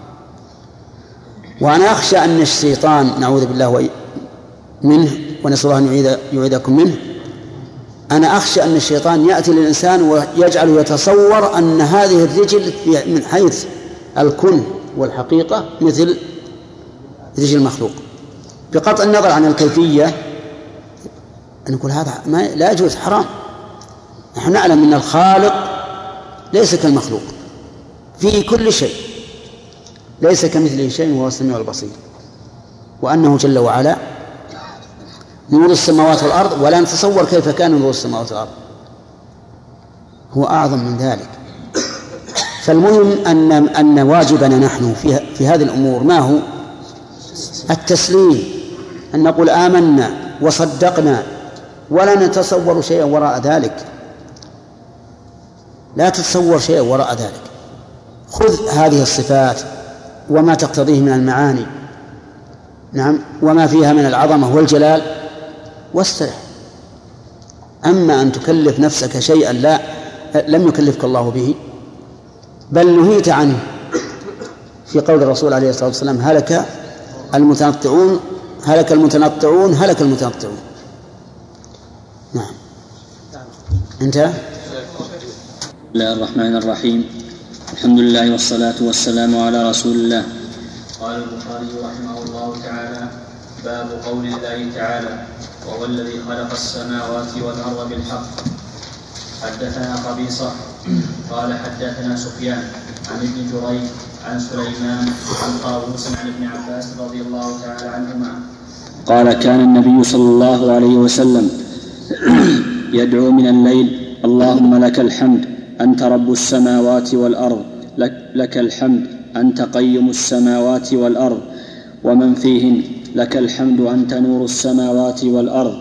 وأنا أخشى أن الشيطان نعوذ بالله منه ونسأل الله أن يعيذكم منه، أنا أخشى أن الشيطان يأتي للإنسان ويجعله يتصور أن هذه الرجل من حيث الكن والحقيقة مثل رجل المخلوق، بقطع النظر عن الكيفية. نقول هذا ما لا يجوز، حرام. نحن نعلم أن الخالق ليس كالمخلوق في كل شيء، ليس كمثله شيء وهو السميع البصير، وأنه جل وعلا نور السماوات والأرض، ولا نتصور كيف كان نور السماوات والأرض، هو أعظم من ذلك. فالمهم أن أن واجبنا نحن في في هذه الأمور ما هو؟ التسليم، أن نقول آمنا وصدقنا، ولا نتصور شيئا وراء ذلك، لا تتصور شيئا وراء ذلك. خذ هذه الصفات وما تقتضيه من المعاني نعم وما فيها من العظمة والجلال واسترح. أما أن تكلف نفسك شيئا لا لم يكلفك الله به بل نهيت عنه في قول الرسول عليه الصلاة والسلام هلك المتنطعون هلك المتنطعون هلك المتنطعون. نعم انتهى. بسم الله الرحمن الرحيم. الحمد لله والصلاة والسلام على رسول الله. قال البخاري رحمه الله تعالى: باب قول الله تعالى: وهو الذي خلق السماوات والأرض بالحق. حدثنا قبيصة قال حدثنا سفيان عن ابن جريج عن سليمان عن طاووس عن ابن عباس رضي الله تعالى عنهما قال: كان النبي صلى الله عليه وسلم يدعو من الليل: اللهم لك الحمد أنت رب السماوات والأرض، لك, لك الحمد أنت قيم السماوات والأرض ومن فيهن، لك الحمد أنت نور السماوات والأرض،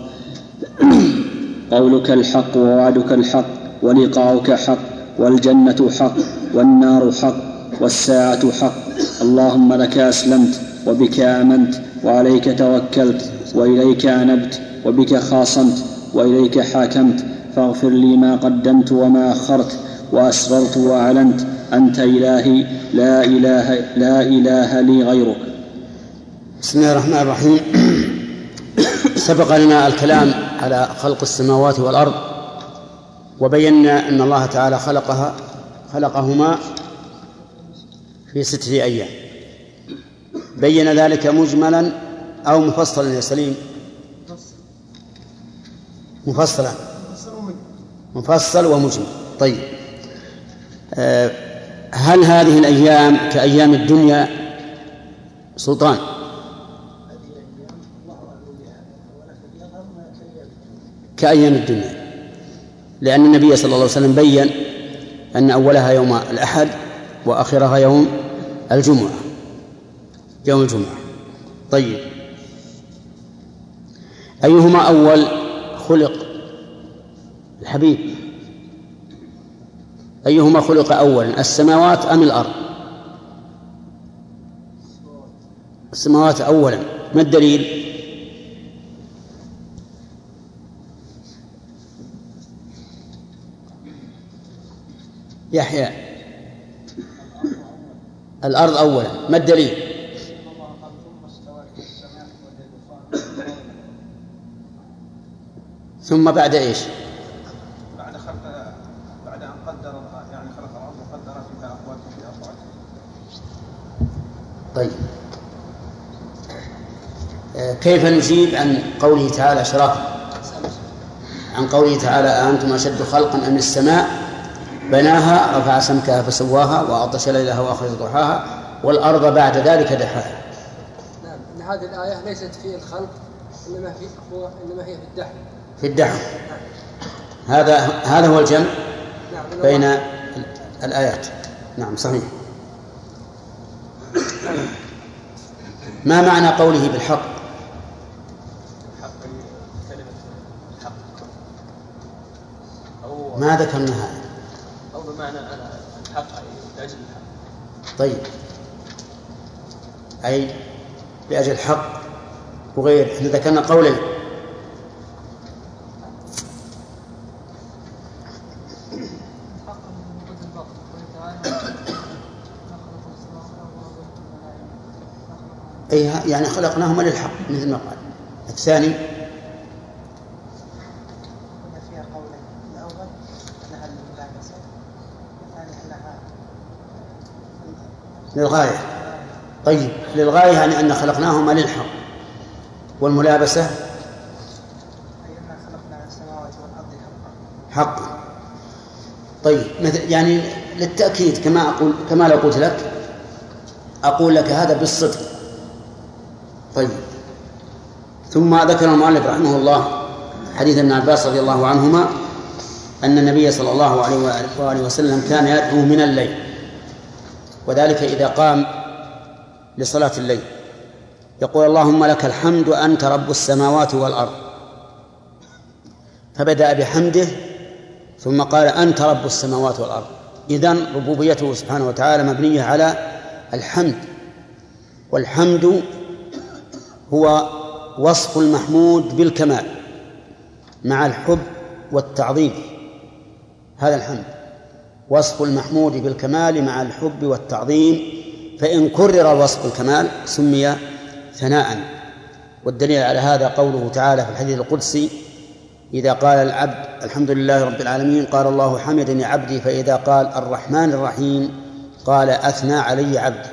قولك الحق ووعدك الحق ولقاؤك حق والجنة حق والنار حق والساعة حق، اللهم لك أسلمت وبك آمنت وعليك توكلت وإليك أنبت وبك خاصمت وإليك حاكمت، فاغفر لي ما قدمت وما أخرت وأسررت وأعلنت، أنت إلهي لا إله, لا إله لي غيرك. بسم الله الرحمن الرحيم. سبق لنا الكلام على خلق السماوات والأرض وبينا أن الله تعالى خلقها خلقهما في ستة أيام. بين ذلك مجملا أو مفصلا يا سليم؟ مفصلا مفصل ومجمل. طيب أه هل هذه الأيام كأيام الدنيا سلطان؟ كأيام الدنيا، لأن النبي صلى الله عليه وسلم بيّن أن أولها يوم الأحد وآخرها يوم الجمعة يوم الجمعة. طيب أيهما أول خلق الحبيب؟ أيهما خلق أولا، السماوات أم الأرض؟ السماوات أولا. ما الدليل؟ يحيى الأرض أولا. ما الدليل؟ ثم بعد إيش؟ بعد خلق بعد أن قدر يعني خلق الأرض وقدر فيها أقواتها في أقواتها. طيب كيف نجيب عن قوله تعالى شرف عن قوله تعالى أأنتم أشد خلقا أم السماء بناها رفع سمكها فسواها وأغطش ليلها وأخرج ضحاها والأرض بعد ذلك دحاها؟ نعم، إن هذه الآية ليست في الخلق إنما في إنما هي في الدحر. في الدحر. هذا هذا هو الجمع بين الآيات. نعم صحيح. ما معنى قوله بالحق؟ ما ذكرنا هذا. أو بمعنى الحق أي لأجل الحق. طيب أي لأجل الحق وغير. احنا ذكرنا قولين. أي يعني خلقناهما للحق مثل ما قال. الثاني للغاية. طيب للغاية يعني أن خلقناهما للحق، والملابسة حق. طيب يعني للتأكيد كما أقول كما لو قلت لك أقول لك هذا بالصدق. طيب ثم ذكر المؤلف رحمه الله حديث ابن عباس رضي الله عنهما أن النبي صلى الله عليه وآله وسلم كان يدعو من الليل، وذلك إذا قام لصلاة الليل يقول: اللهم لك الحمد أنت رب السماوات والأرض، فبدأ بحمده ثم قال أنت رب السماوات والأرض. إذن ربوبيته سبحانه وتعالى مبنية على الحمد، والحمد هو وصف المحمود بالكمال مع الحب والتعظيم. هذا الحمد وصف المحمود بالكمال مع الحب والتعظيم، فإن كرر الوصف بالكمال سمي ثناء. والدليل على هذا قوله تعالى في الحديث القدسي: إذا قال العبد الحمد لله رب العالمين قال الله حمدني عبدي، فإذا قال الرحمن الرحيم قال أثنى علي عبدي.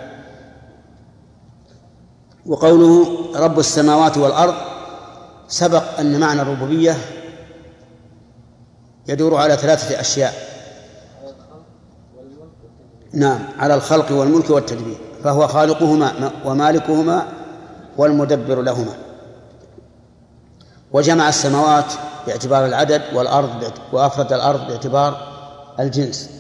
وقوله رب السماوات والأرض سبق أن معنى الربوبية يدور على ثلاثة أشياء. نعم، على الخلق والملك والتدبير، فهو خالقهما ومالكهما والمدبر لهما. وجمع السماوات باعتبار العدد والأرض وأفرد الأرض باعتبار الجنس.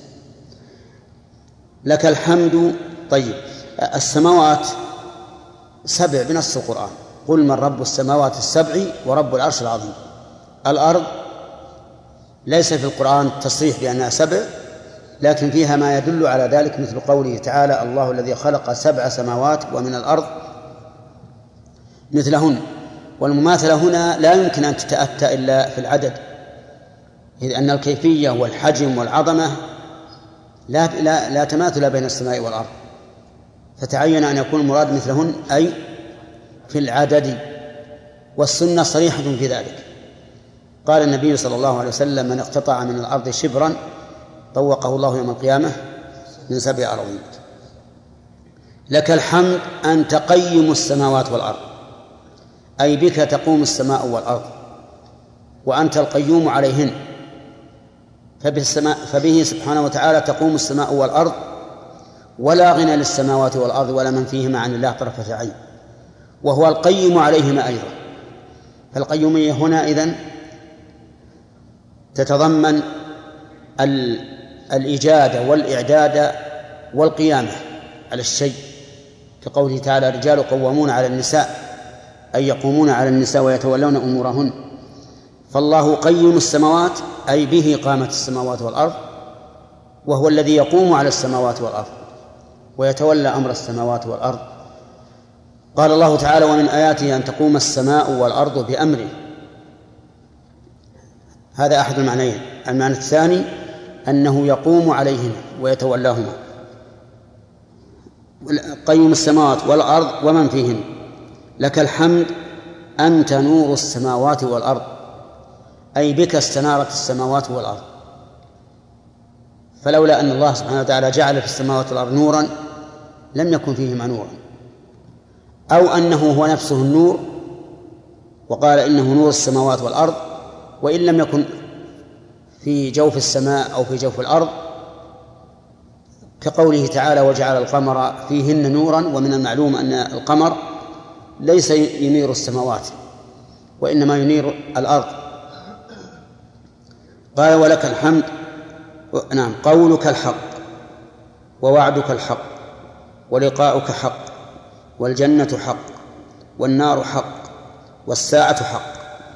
لك الحمد. طيب، السماوات سبع بنص القرآن: قل من رب السماوات السبع ورب العرش العظيم. الأرض ليس في القرآن تصريح بأنها سبع، لكن فيها ما يدل على ذلك، مثل قوله تعالى: الله الذي خلق سبع سماوات ومن الأرض مثلهن. والمماثلة هنا لا يمكن أن تتأتى إلا في العدد، إذ أن الكيفية والحجم والعظمة لا, لا, لا تماثل بين السماء والأرض، فتعين أن يكون المراد مثلهن أي في العدد. والسنة صريحة في ذلك. قال النبي صلى الله عليه وسلم: من اقتطع من الأرض شبرا طوقه الله يوم القيامة من سبع أراضين. لك الحمد أنت قيم السماوات والأرض، أي بك تقوم السماء والأرض، وأنت القيوم عليهن، فبه سبحانه وتعالى تقوم السماء والأرض، ولا غنى للسماوات والأرض ولا من فيهما عن الله طرفة عين، وهو القيم عليهما أيضا. فالقيومية هنا إذن تتضمن الإيجاد والإعداد والقيامة على الشيء، كقوله تعالى: الرجال قوامون على النساء، أي يقومون على النساء ويتولون أمورهن. فالله قيم السماوات أي به قامت السماوات والأرض، وهو الذي يقوم على السماوات والأرض ويتولى أمر السماوات والأرض. قال الله تعالى: ومن آياته أن تقوم السماء والأرض بأمره. هذا أحد المعنيين. المعنى الثاني أنه يقوم عليهما ويتولاهما. قيم السماوات والأرض ومن فيهن. لك الحمد أنت نور السماوات والأرض، أي بك استنارت السماوات والأرض. فلولا أن الله سبحانه وتعالى جعل في السماوات والأرض نورا لم يكن فيهما نورا، أو أنه هو نفسه النور وقال إنه نور السماوات والأرض، وإن لم يكن في جوف السماء أو في جوف الأرض، كقوله تعالى: وجعل القمر فيهن نورا. ومن المعلوم أن القمر ليس ينير السماوات وإنما ينير الأرض. قال: ولك الحمد. نعم، قولك الحق، ووعدك الحق، ولقاؤك حق، والجنة حق، والنار حق، والساعة حق.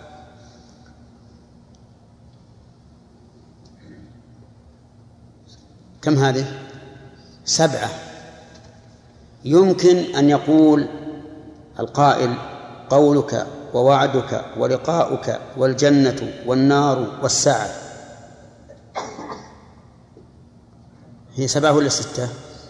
كم هذه؟ سبعة. يمكن أن يقول القائل: قولك ووعدك ولقاؤك والجنة والنار والساعة. هي سبعة ولا ستة؟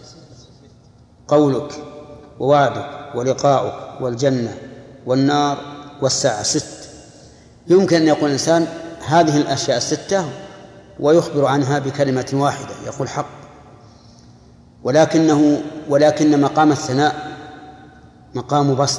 قولك ووعدك ولقاؤك والجنة والنار والساعة ست. يمكن أن يقول الإنسان هذه الأشياء الستة ويخبر عنها بكلمة واحدة، يقول حق، ولكنه ولكن مقام الثناء مقام بسط،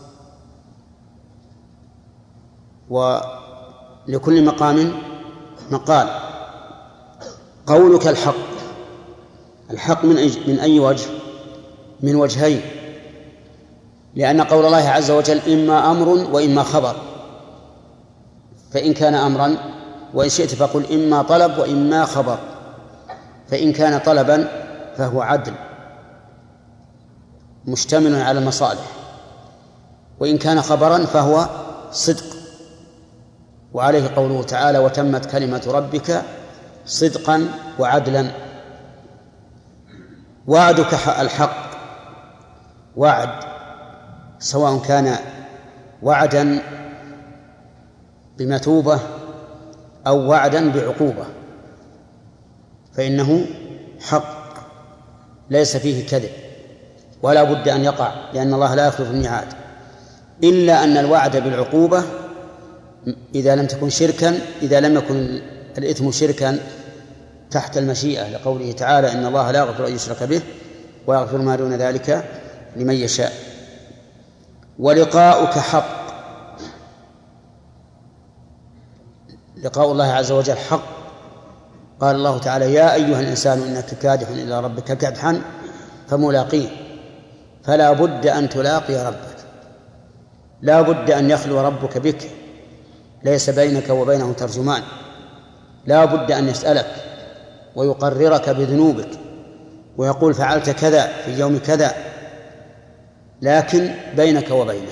ولكل مقام مقال. قولك الحق، الحق من أي, من أي وجه؟ من وجهين، لأن قول الله عز وجل إما أمر وإما خبر، فإن كان أمرا وإن شئت فقل إما طلب وإما خبر، فإن كان طلبا فهو عدل مشتمل على المصالح، وإن كان خبرا فهو صدق. وعليه قوله تعالى: وتمت كلمة ربك صدقا وعدلا. وعدك الحق، وعد سواء كان وعدا بمثوبة أو وعدا بعقوبة فإنه حق ليس فيه كذب ولا بد أن يقع، لأن الله لا يخلف الميعاد، إلا أن الوعد بالعقوبة إذا لم تكن شركا إذا لم يكن الإثم شركا تحت المشيئة، لقوله تعالى إن الله لا يغفر أن يشرك به ويغفر ما دون ذلك لمن يشاء. ولقاؤك حق، لقاء الله عز وجل حق. قال الله تعالى يا أيها الإنسان إنك كادح إلى ربك كدحا فملاقيه، فلا بد أن تلاقي ربك، لا بد أن يخلو ربك بك، ليس بينك وبينه ترجمان، لا بد أن يسألك ويقررك بذنوبك ويقول فعلت كذا في يوم كذا، لكن بينك وبينه.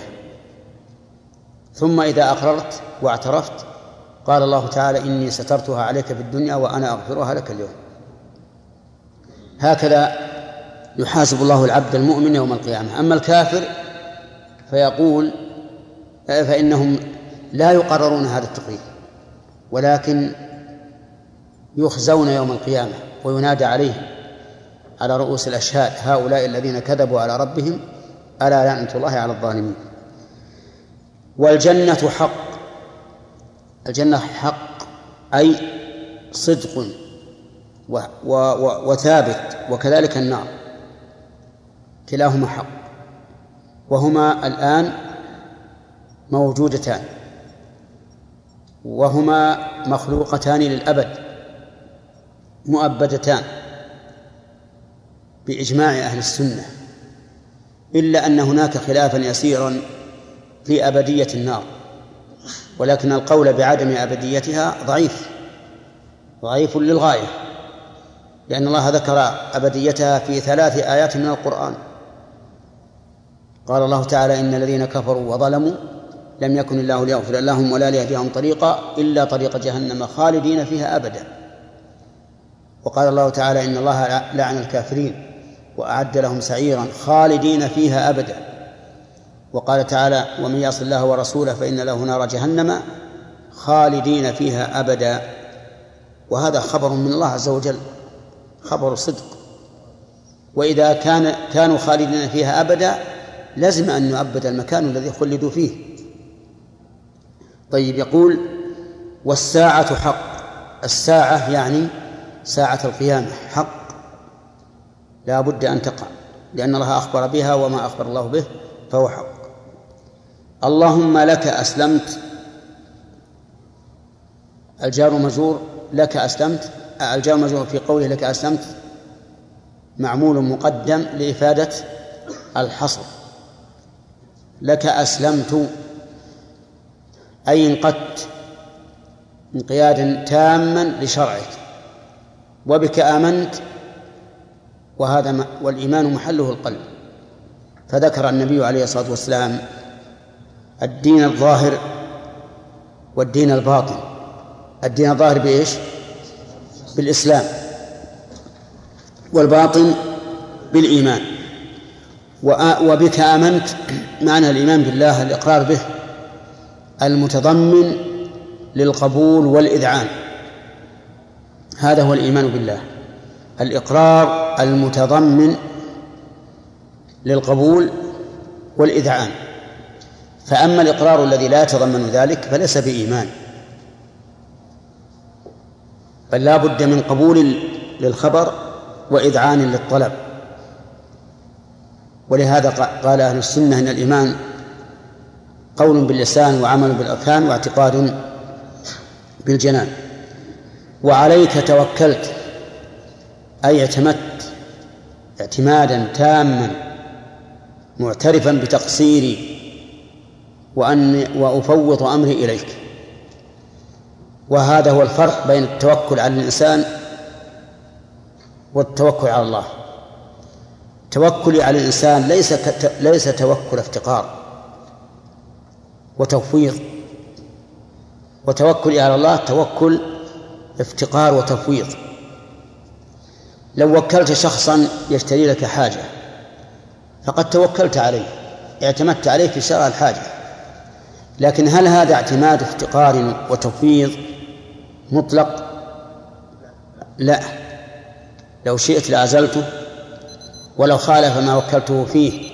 ثم إذا أقررت واعترفت قال الله تعالى إني سترتها عليك في الدنيا وأنا أغفرها لك اليوم. هكذا يحاسب الله العبد المؤمن يوم القيامة. أما الكافر فيقول فإنهم لا يقررون هذا التقرير، ولكن يخزون يوم القيامة وينادى عليهم على رؤوس الأشهاد هؤلاء الذين كذبوا على ربهم ألا لعنة الله على الظالمين. والجنة حق، الجنة حق أي صدق و و و وثابت، وكذلك النار كلاهما حق، وهما الآن موجودتان وهما مخلوقتان للأبد مؤبدتان بإجماع أهل السنة، إلا أن هناك خلافا يسيرا في أبدية النار، ولكن القول بعدم أبديتها ضعيف ضعيف للغاية، لأن الله ذكر أبديتها في ثلاث آيات من القرآن. قال الله تعالى إن الذين كفروا وظلموا لم يكن الله ليغفر لهم ولا ليهديهم طريقا إلا طريق جهنم خالدين فيها أبدا. وقال الله تعالى إن الله لعن الكافرين وأعد لهم سعيرا خالدين فيها أبدا. وقال تعالى ومن يعص الله ورسوله فإن له نار جهنم خالدين فيها أبدا. وهذا خبر من الله عز وجل، خبر صدق، وإذا كان كانوا خالدين فيها أبدا لازم أن يؤبد المكان الذي خلدوا فيه. طيب، يقول والساعة حق، الساعة يعني ساعة القيامة حق لا بد أن تقع، لأن الله أخبر بها وما أخبر الله به فهو حق. اللهم لك أسلمت، الجار مجرور لك أسلمت، الجار مجرور في قوله لك أسلمت معمول مقدم لإفادة الحصر. لك أسلمت أي انقدت انقيادا تاما لشرعك، وبك آمنت، وهذا والإيمان محله القلب. فذكر النبي عليه الصلاة والسلام الدين الظاهر والدين الباطن. الدين الظاهر بإيش؟ بالإسلام، والباطن بالإيمان. وبك آمنت معنى الإيمان بالله الإقرار به المتضمن للقبول والإذعان، هذا هو الإيمان بالله، الإقرار المتضمن للقبول والإذعان. فأما الإقرار الذي لا يتضمن ذلك فليس بإيمان، بل لا بد من قبول للخبر وإذعان للطلب. ولهذا قال أهل السنة إن الإيمان قول باللسان وعمل بالأركان واعتقاد بالجنان. وعليك توكلت أي اعتمدت اعتمادا تاما معترفا بتقصيري وأن وأفوض أمري إليك. وهذا هو الفرق بين التوكل على الإنسان والتوكل على الله. توكلي على الإنسان ليس ليس توكل افتقار وتفويض، وتوكلي على الله توكل افتقار وتفويض. لو وكلت شخصا يشتري لك حاجة فقد توكلت عليه، اعتمدت عليه في شراء الحاجة، لكن هل هذا اعتماد افتقار وتفويض مطلق؟ لا، لو شئت لأزلته ولو خالف ما وكلته فيه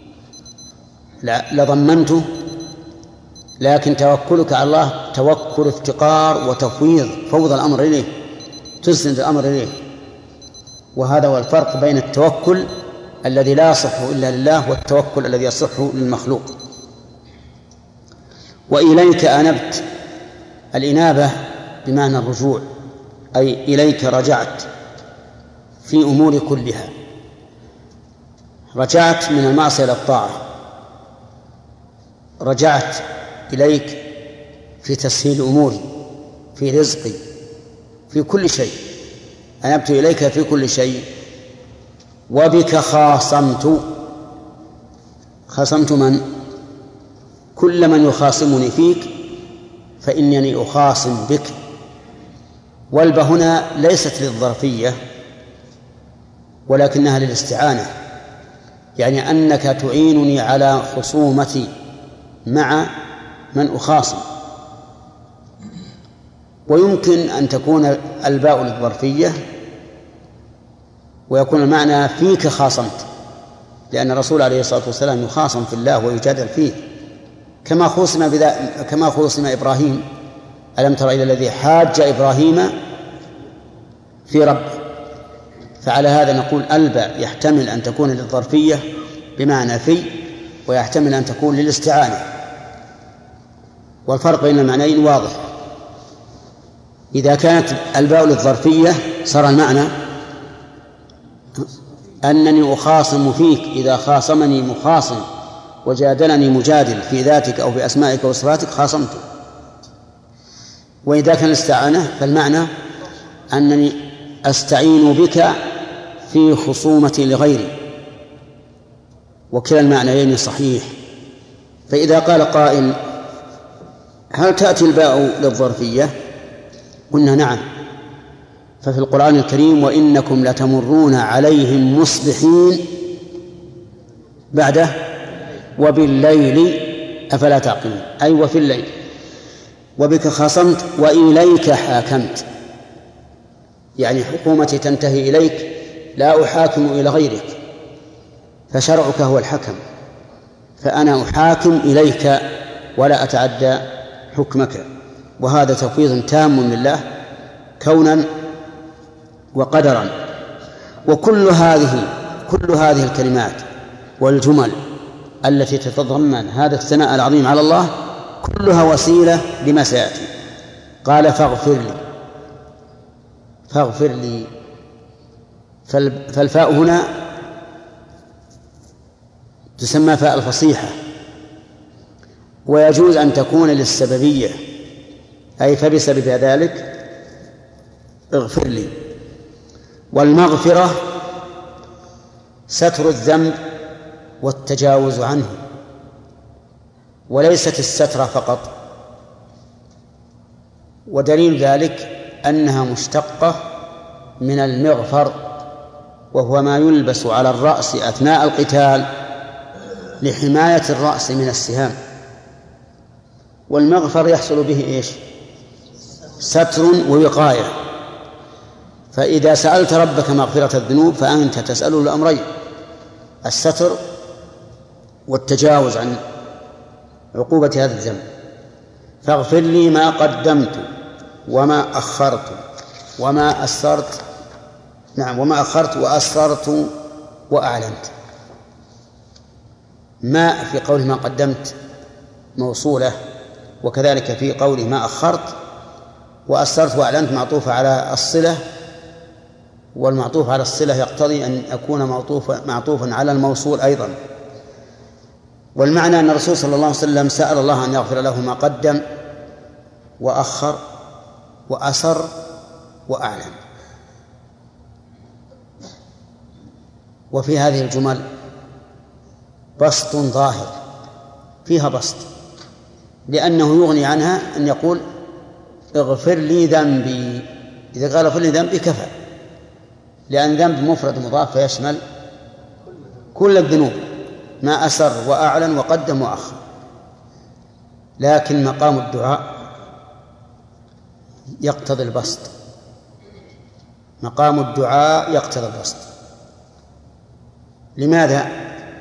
لضمنته، لكن توكلك على الله توكل افتقار وتفويض، فوض الأمر إليه، تسند الأمر إليه. وهذا هو الفرق بين التوكل الذي لا يصح إلا لله والتوكل الذي يصح للمخلوق. وإليك أنبت، الإنابة بمعنى الرجوع، أي إليك رجعت في أمور كلها، رجعت من المعصية إلى الطاعة، رجعت إليك في تسهيل أموري، في رزقي، في كل شيء، أنبت إليك في كل شيء. وبك خاصمت، خاصمت من؟ كل من يخاصمني فيك فإنني أخاصم بك. والب هنا ليست للظرفية ولكنها للاستعانة، يعني أنك تعينني على خصومتي مع من أخاصم. ويمكن أن تكون الباء للظرفية ويكون المعنى فيك خاصمت، لأن الرسول عليه الصلاة والسلام يخاصم في الله ويجادل فيه، كما خوصم بذا كما خوصم إبراهيم. ألم تر إلى الذي حاج إبراهيم في ربه؟ فعلى هذا نقول الباء يحتمل أن تكون للظرفية بمعنى في، ويحتمل أن تكون للاستعانة، والفرق بين المعنيين واضح. إذا كانت الباء للظرفية صار المعنى أنني أخاصم فيك إذا خاصمني مخاصم وجادلني مجادل في ذاتك أو في أسمائك وصفاتك خاصمته. وإذا كان الاستعانة فالمعنى أنني أستعين بك في خصومتي لغيري، وكلا المعنيين صحيح. فإذا قال قائل هل تأتي الباء للظرفية؟ قلنا نعم، ففي القرآن الكريم وإنكم لتمرون عليهم مصبحين بعده وبالليل أفلا تعقلون، أي وفي الليل. وبك خاصمت وإليك حاكمت، يعني حكومتي تنتهي إليك، لا أحاكم إلى غيرك، فشرعك هو الحكم، فأنا أحاكم إليك ولا أتعدى حكمك. وهذا تفويض تام لله كونا وقدرا. وكل هذه كل هذه الكلمات والجمل التي تتضمن هذا الثناء العظيم على الله كلها وسيلة لما سيأتي. قال فاغفر لي، فاغفر لي، فالفاء هنا تسمى فاء الفصيحة، ويجوز أن تكون للسببية، أي فبسبب ذلك اغفر لي. والمغفرة ستر الذنب والتجاوز عنه، وليست الستر فقط. ودليل ذلك أنها مشتقة من المغفر، وهو ما يلبس على الرأس أثناء القتال لحماية الرأس من السهام. والمغفر يحصل به إيش؟ ستر ووقاية. فإذا سألت ربك مغفرة الذنوب فأنت تسأله الأمرين: الستر والتجاوز عن عقوبة هذا الذنب. فاغفر لي ما قدمت وما أخرت وما أسررت، نعم وما أخرت وأسررت وأعلنت. ما في قوله ما قدمت موصولة، وكذلك في قوله ما أخرت، وأسررت وأعلنت معطوفة على الصلة، والمعطوف على الصلة يقتضي أن يكون معطوفا على الموصول أيضا. والمعنى أن الرسول صلى الله عليه وسلم سأل الله أن يغفر له ما قدم وأخر وأسر وأعلن. وفي هذه الجمل بسط ظاهر، فيها بسط، لأنه يغني عنها أن يقول اغفر لي ذنبي. إذا قال اغفر لي ذنبي كفى، لأن ذنب مفرد مضاف فيشمل كل الذنوب، ما أسر وأعلن وقدم وأخر. لكن مقام الدعاء يقتضي البسط. مقام الدعاء يقتضي البسط. لماذا؟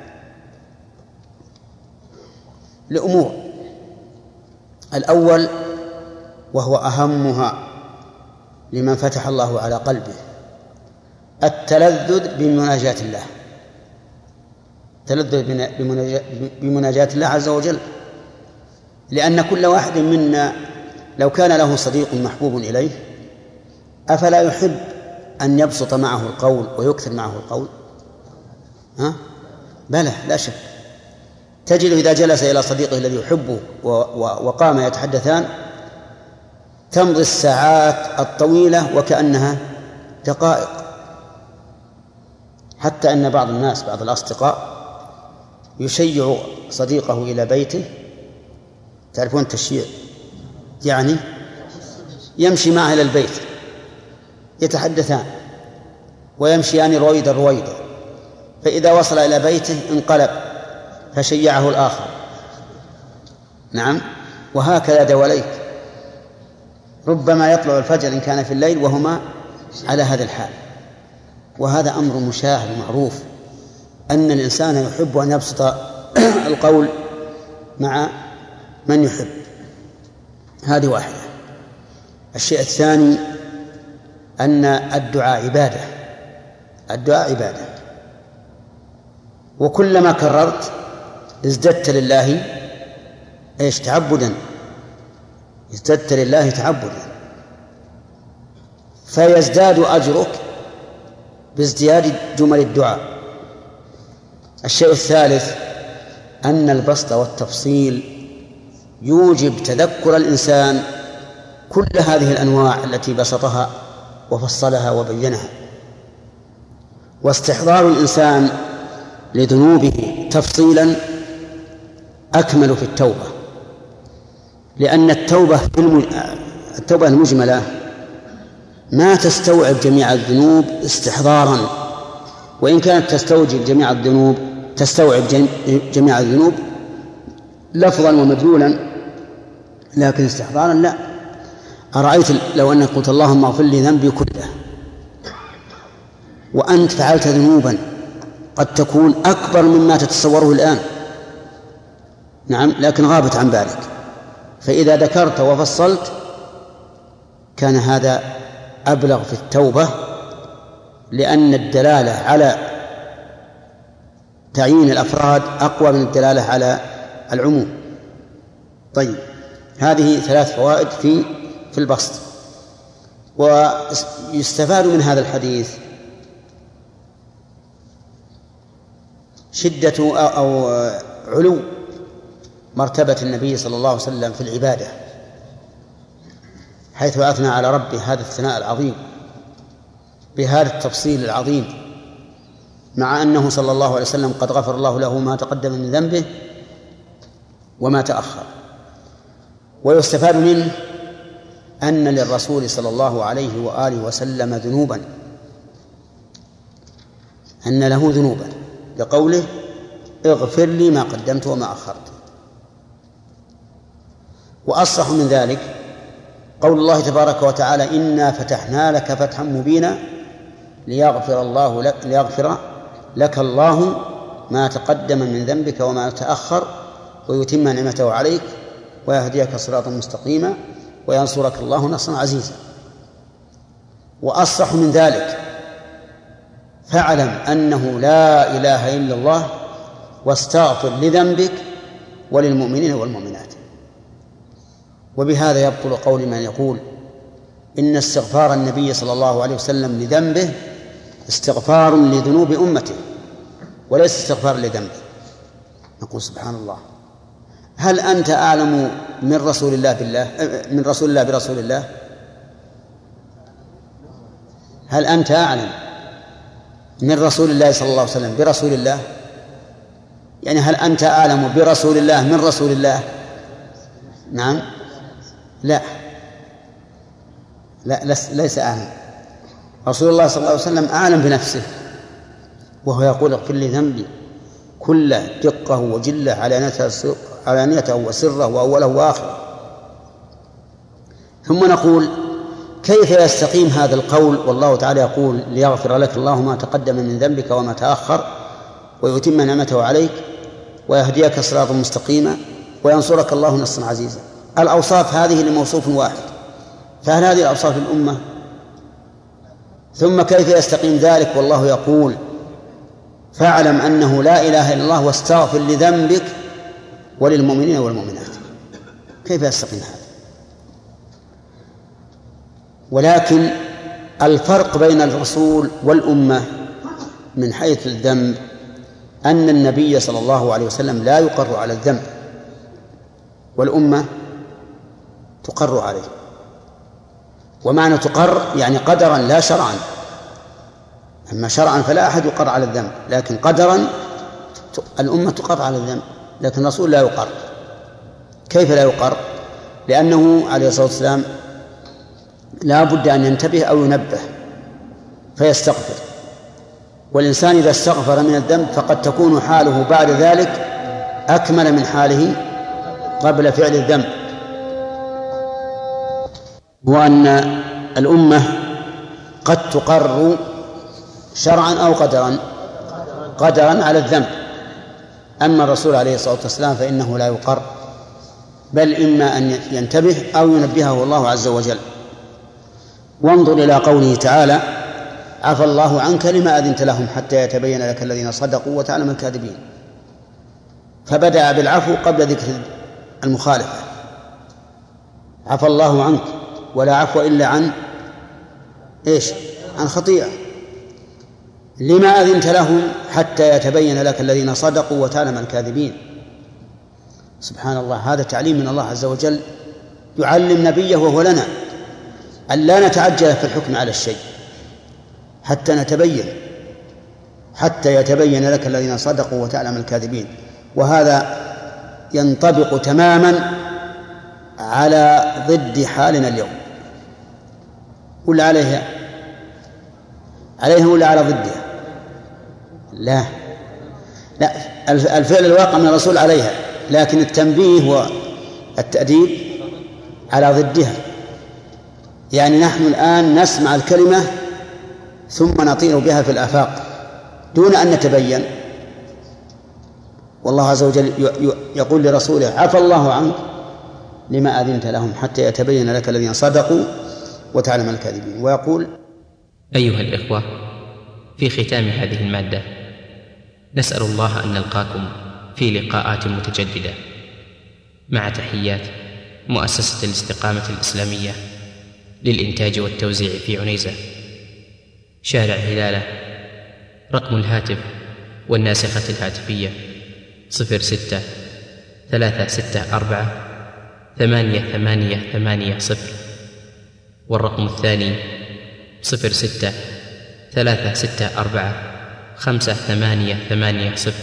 لأمور. الأول وهو أهمها لمن فتح الله على قلبه التلذذ بمناجاة الله، التلذذ بمناجاة الله عز وجل، لأن كل واحد منا لو كان له صديق محبوب إليه أفلا يحب أن يبسط معه القول ويكثر معه القول؟ ها؟ بلى، لا شك. تجد إذا جلس إلى صديقه الذي يحبه وقام يتحدثان تمضي الساعات الطويلة وكأنها دقائق، حتى أن بعض الناس بعض الأصدقاء يشيع صديقه إلى بيته. تعرفون التشييع؟ يعني يمشي معه إلى البيت يتحدثان ويمشيان رويدا رويدا، فإذا وصل إلى بيته انقلب فشيعه الآخر. نعم، وهكذا دواليك، ربما يطلع الفجر إن كان في الليل وهما على هذا الحال. وهذا أمر مشاهد معروف أن الإنسان يحب أن يبسط القول مع من يحب. هذه واحدة. الشيء الثاني أن الدعاء عبادة، الدعاء عبادة، وكلما كررت ازددت لله ايش؟ تعبدا، ازددت لله تعبدا، فيزداد أجرك بازدياد جمل الدعاء. الشيء الثالث أن البسط والتفصيل يوجب تذكر الإنسان كل هذه الأنواع التي بسطها وفصلها وبينها، واستحضار الإنسان لذنوبه تفصيلا أكمل في التوبة، لأن التوبة التوبة المجملة ما تستوعب جميع الذنوب استحضارا، وإن كانت تستوجب جميع الذنوب تستوعب جميع الذنوب لفظا ومدلولا، لكن استحضارا لا. أرأيت لو أنك قلت اللهم اغفر لي ذنبي كله، وأنت فعلت ذنوبا قد تكون أكبر مما تتصوره الآن، نعم، لكن غابت عن بالك، فإذا ذكرت وفصلت كان هذا أبلغ في التوبة، لأن الدلالة على تعيين الأفراد أقوى من الدلالة على العموم. طيب، هذه ثلاث فوائد في في البسط. ويستفاد من هذا الحديث شدة أو علو مرتبة النبي صلى الله عليه وسلم في العبادة، حيث أثنى على ربه هذا الثناء العظيم بهذا التفصيل العظيم، مع أنه صلى الله عليه وسلم قد غفر الله له ما تقدم من ذنبه وما تأخر. ويستفاد منه أن للرسول صلى الله عليه وآله وسلم ذنوبا، أن له ذنوبا، لقوله اغفر لي ما قدمت وما أخرت. وأصح من ذلك قول الله تبارك وتعالى إنا فتحنا لك فتحا مبينا ليغفر الله لك ليغفر لك الله ما تقدم من ذنبك وما تأخر ويتم نعمته عليك ويهديك صراطا مستقيما وينصرك الله نصرا عزيزا. وأصح من ذلك فاعلم أنه لا إله إلا الله واستغفر لذنبك وللمؤمنين والمؤمنات. وبهذا يبطل قول من يقول إن استغفار النبي صلى الله عليه وسلم لذنبه استغفار لذنوب أمته وليس استغفار لذنبه. نقول سبحان الله، هل أنت أعلم من رسول الله بالله من رسول الله برسول الله؟ هل أنت أعلم من رسول الله صلى الله عليه وسلم برسول الله؟ يعني هل أنت أعلم برسول الله من رسول الله؟ نعم، لا لا ليس أعلم. رسول الله صلى الله عليه وسلم أعلم بنفسه، وهو يقول اغفر لي ذنبي كله دقه وجله علانيته وسره وأوله وآخره. ثم نقول كيف يستقيم هذا القول والله تعالى يقول ليغفر لك الله ما تقدم من ذنبك وما تأخر ويتم نعمته عليك ويهديك صراطا مستقيما وينصرك الله نصرا عزيزا؟ الأوصاف هذه لموصوف واحد، فهل هذه الأوصاف الأمة؟ ثم كيف يستقيم ذلك والله يقول فاعلم أنه لا إله إلا الله واستغفر لذنبك وللمؤمنين والمؤمنات؟ كيف يستقيم هذا؟ ولكن الفرق بين الرسول والأمة من حيث الذنب أن النبي صلى الله عليه وسلم لا يقر على الذنب والأمة تقر عليه. ومعنى تقر يعني قدرا لا شرعا، أما شرعا فلا أحد يقر على الذنب، لكن قدرا الأمة تقر على الذنب لكن الرسول لا يقر. كيف لا يقر؟ لأنه عليه الصلاة والسلام لا بد أن ينتبه أو ينبه فيستغفر، والإنسان إذا استغفر من الذنب فقد تكون حاله بعد ذلك أكمل من حاله قبل فعل الذنب. وأن الأمة قد تقر شرعا أو قدرا قدرا على الذنب، أما الرسول عليه الصلاة والسلام فإنه لا يقر، بل إما أن ينتبه أو ينبهه الله عز وجل. وانظر إلى قوله تعالى عفى الله عنك لما أذنت لهم حتى يتبين لك الذين صدقوا وتعلم الكاذبين، فبدأ بالعفو قبل ذكر المخالفة. عفى الله عنك، ولا عفو إلا عن إيش؟ عن خطيئة. لما أذنت لهم حتى يتبين لك الذين صدقوا وتعلم الكاذبين. سبحان الله، هذا تعليم من الله عز وجل يعلم نبيه وهو لنا أن لا نتعجل في الحكم على الشيء حتى نتبين حتى يتبين لك الذين صدقوا وتعلم الكاذبين. وهذا ينطبق تماما على ضد حالنا اليوم، ولا عليها عليها ولا على ضدها؟ لا لا، الفعل الواقع من الرسول عليها، لكن التنبيه والتأديب على ضدها. يعني نحن الآن نسمع الكلمة ثم نطير بها في الآفاق دون أن نتبين، والله عز وجل يقول لرسوله عفى الله عنك لما أذنت لهم حتى يتبين لك الذين صدقوا وتعلم الكاذبين. ويقول أيها الإخوة، في ختام هذه المادة نسأل الله أن نلقاكم في لقاءات متجددة، مع تحيات مؤسسة الاستقامة الإسلامية للإنتاج والتوزيع في عنيزة، شارع هلالة. رقم الهاتف والناسخة الهاتفية صفر ستة ثلاثة ستة أربعة ثمانية ثمانية ثمانية صفر، والرقم الثاني صفر ستة ثلاثة ستة أربعة خمسة ثمانية ثمانية صفر،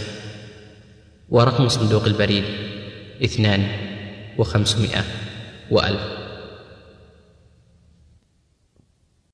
ورقم صندوق البريد اثنان وخمسمائة وألف.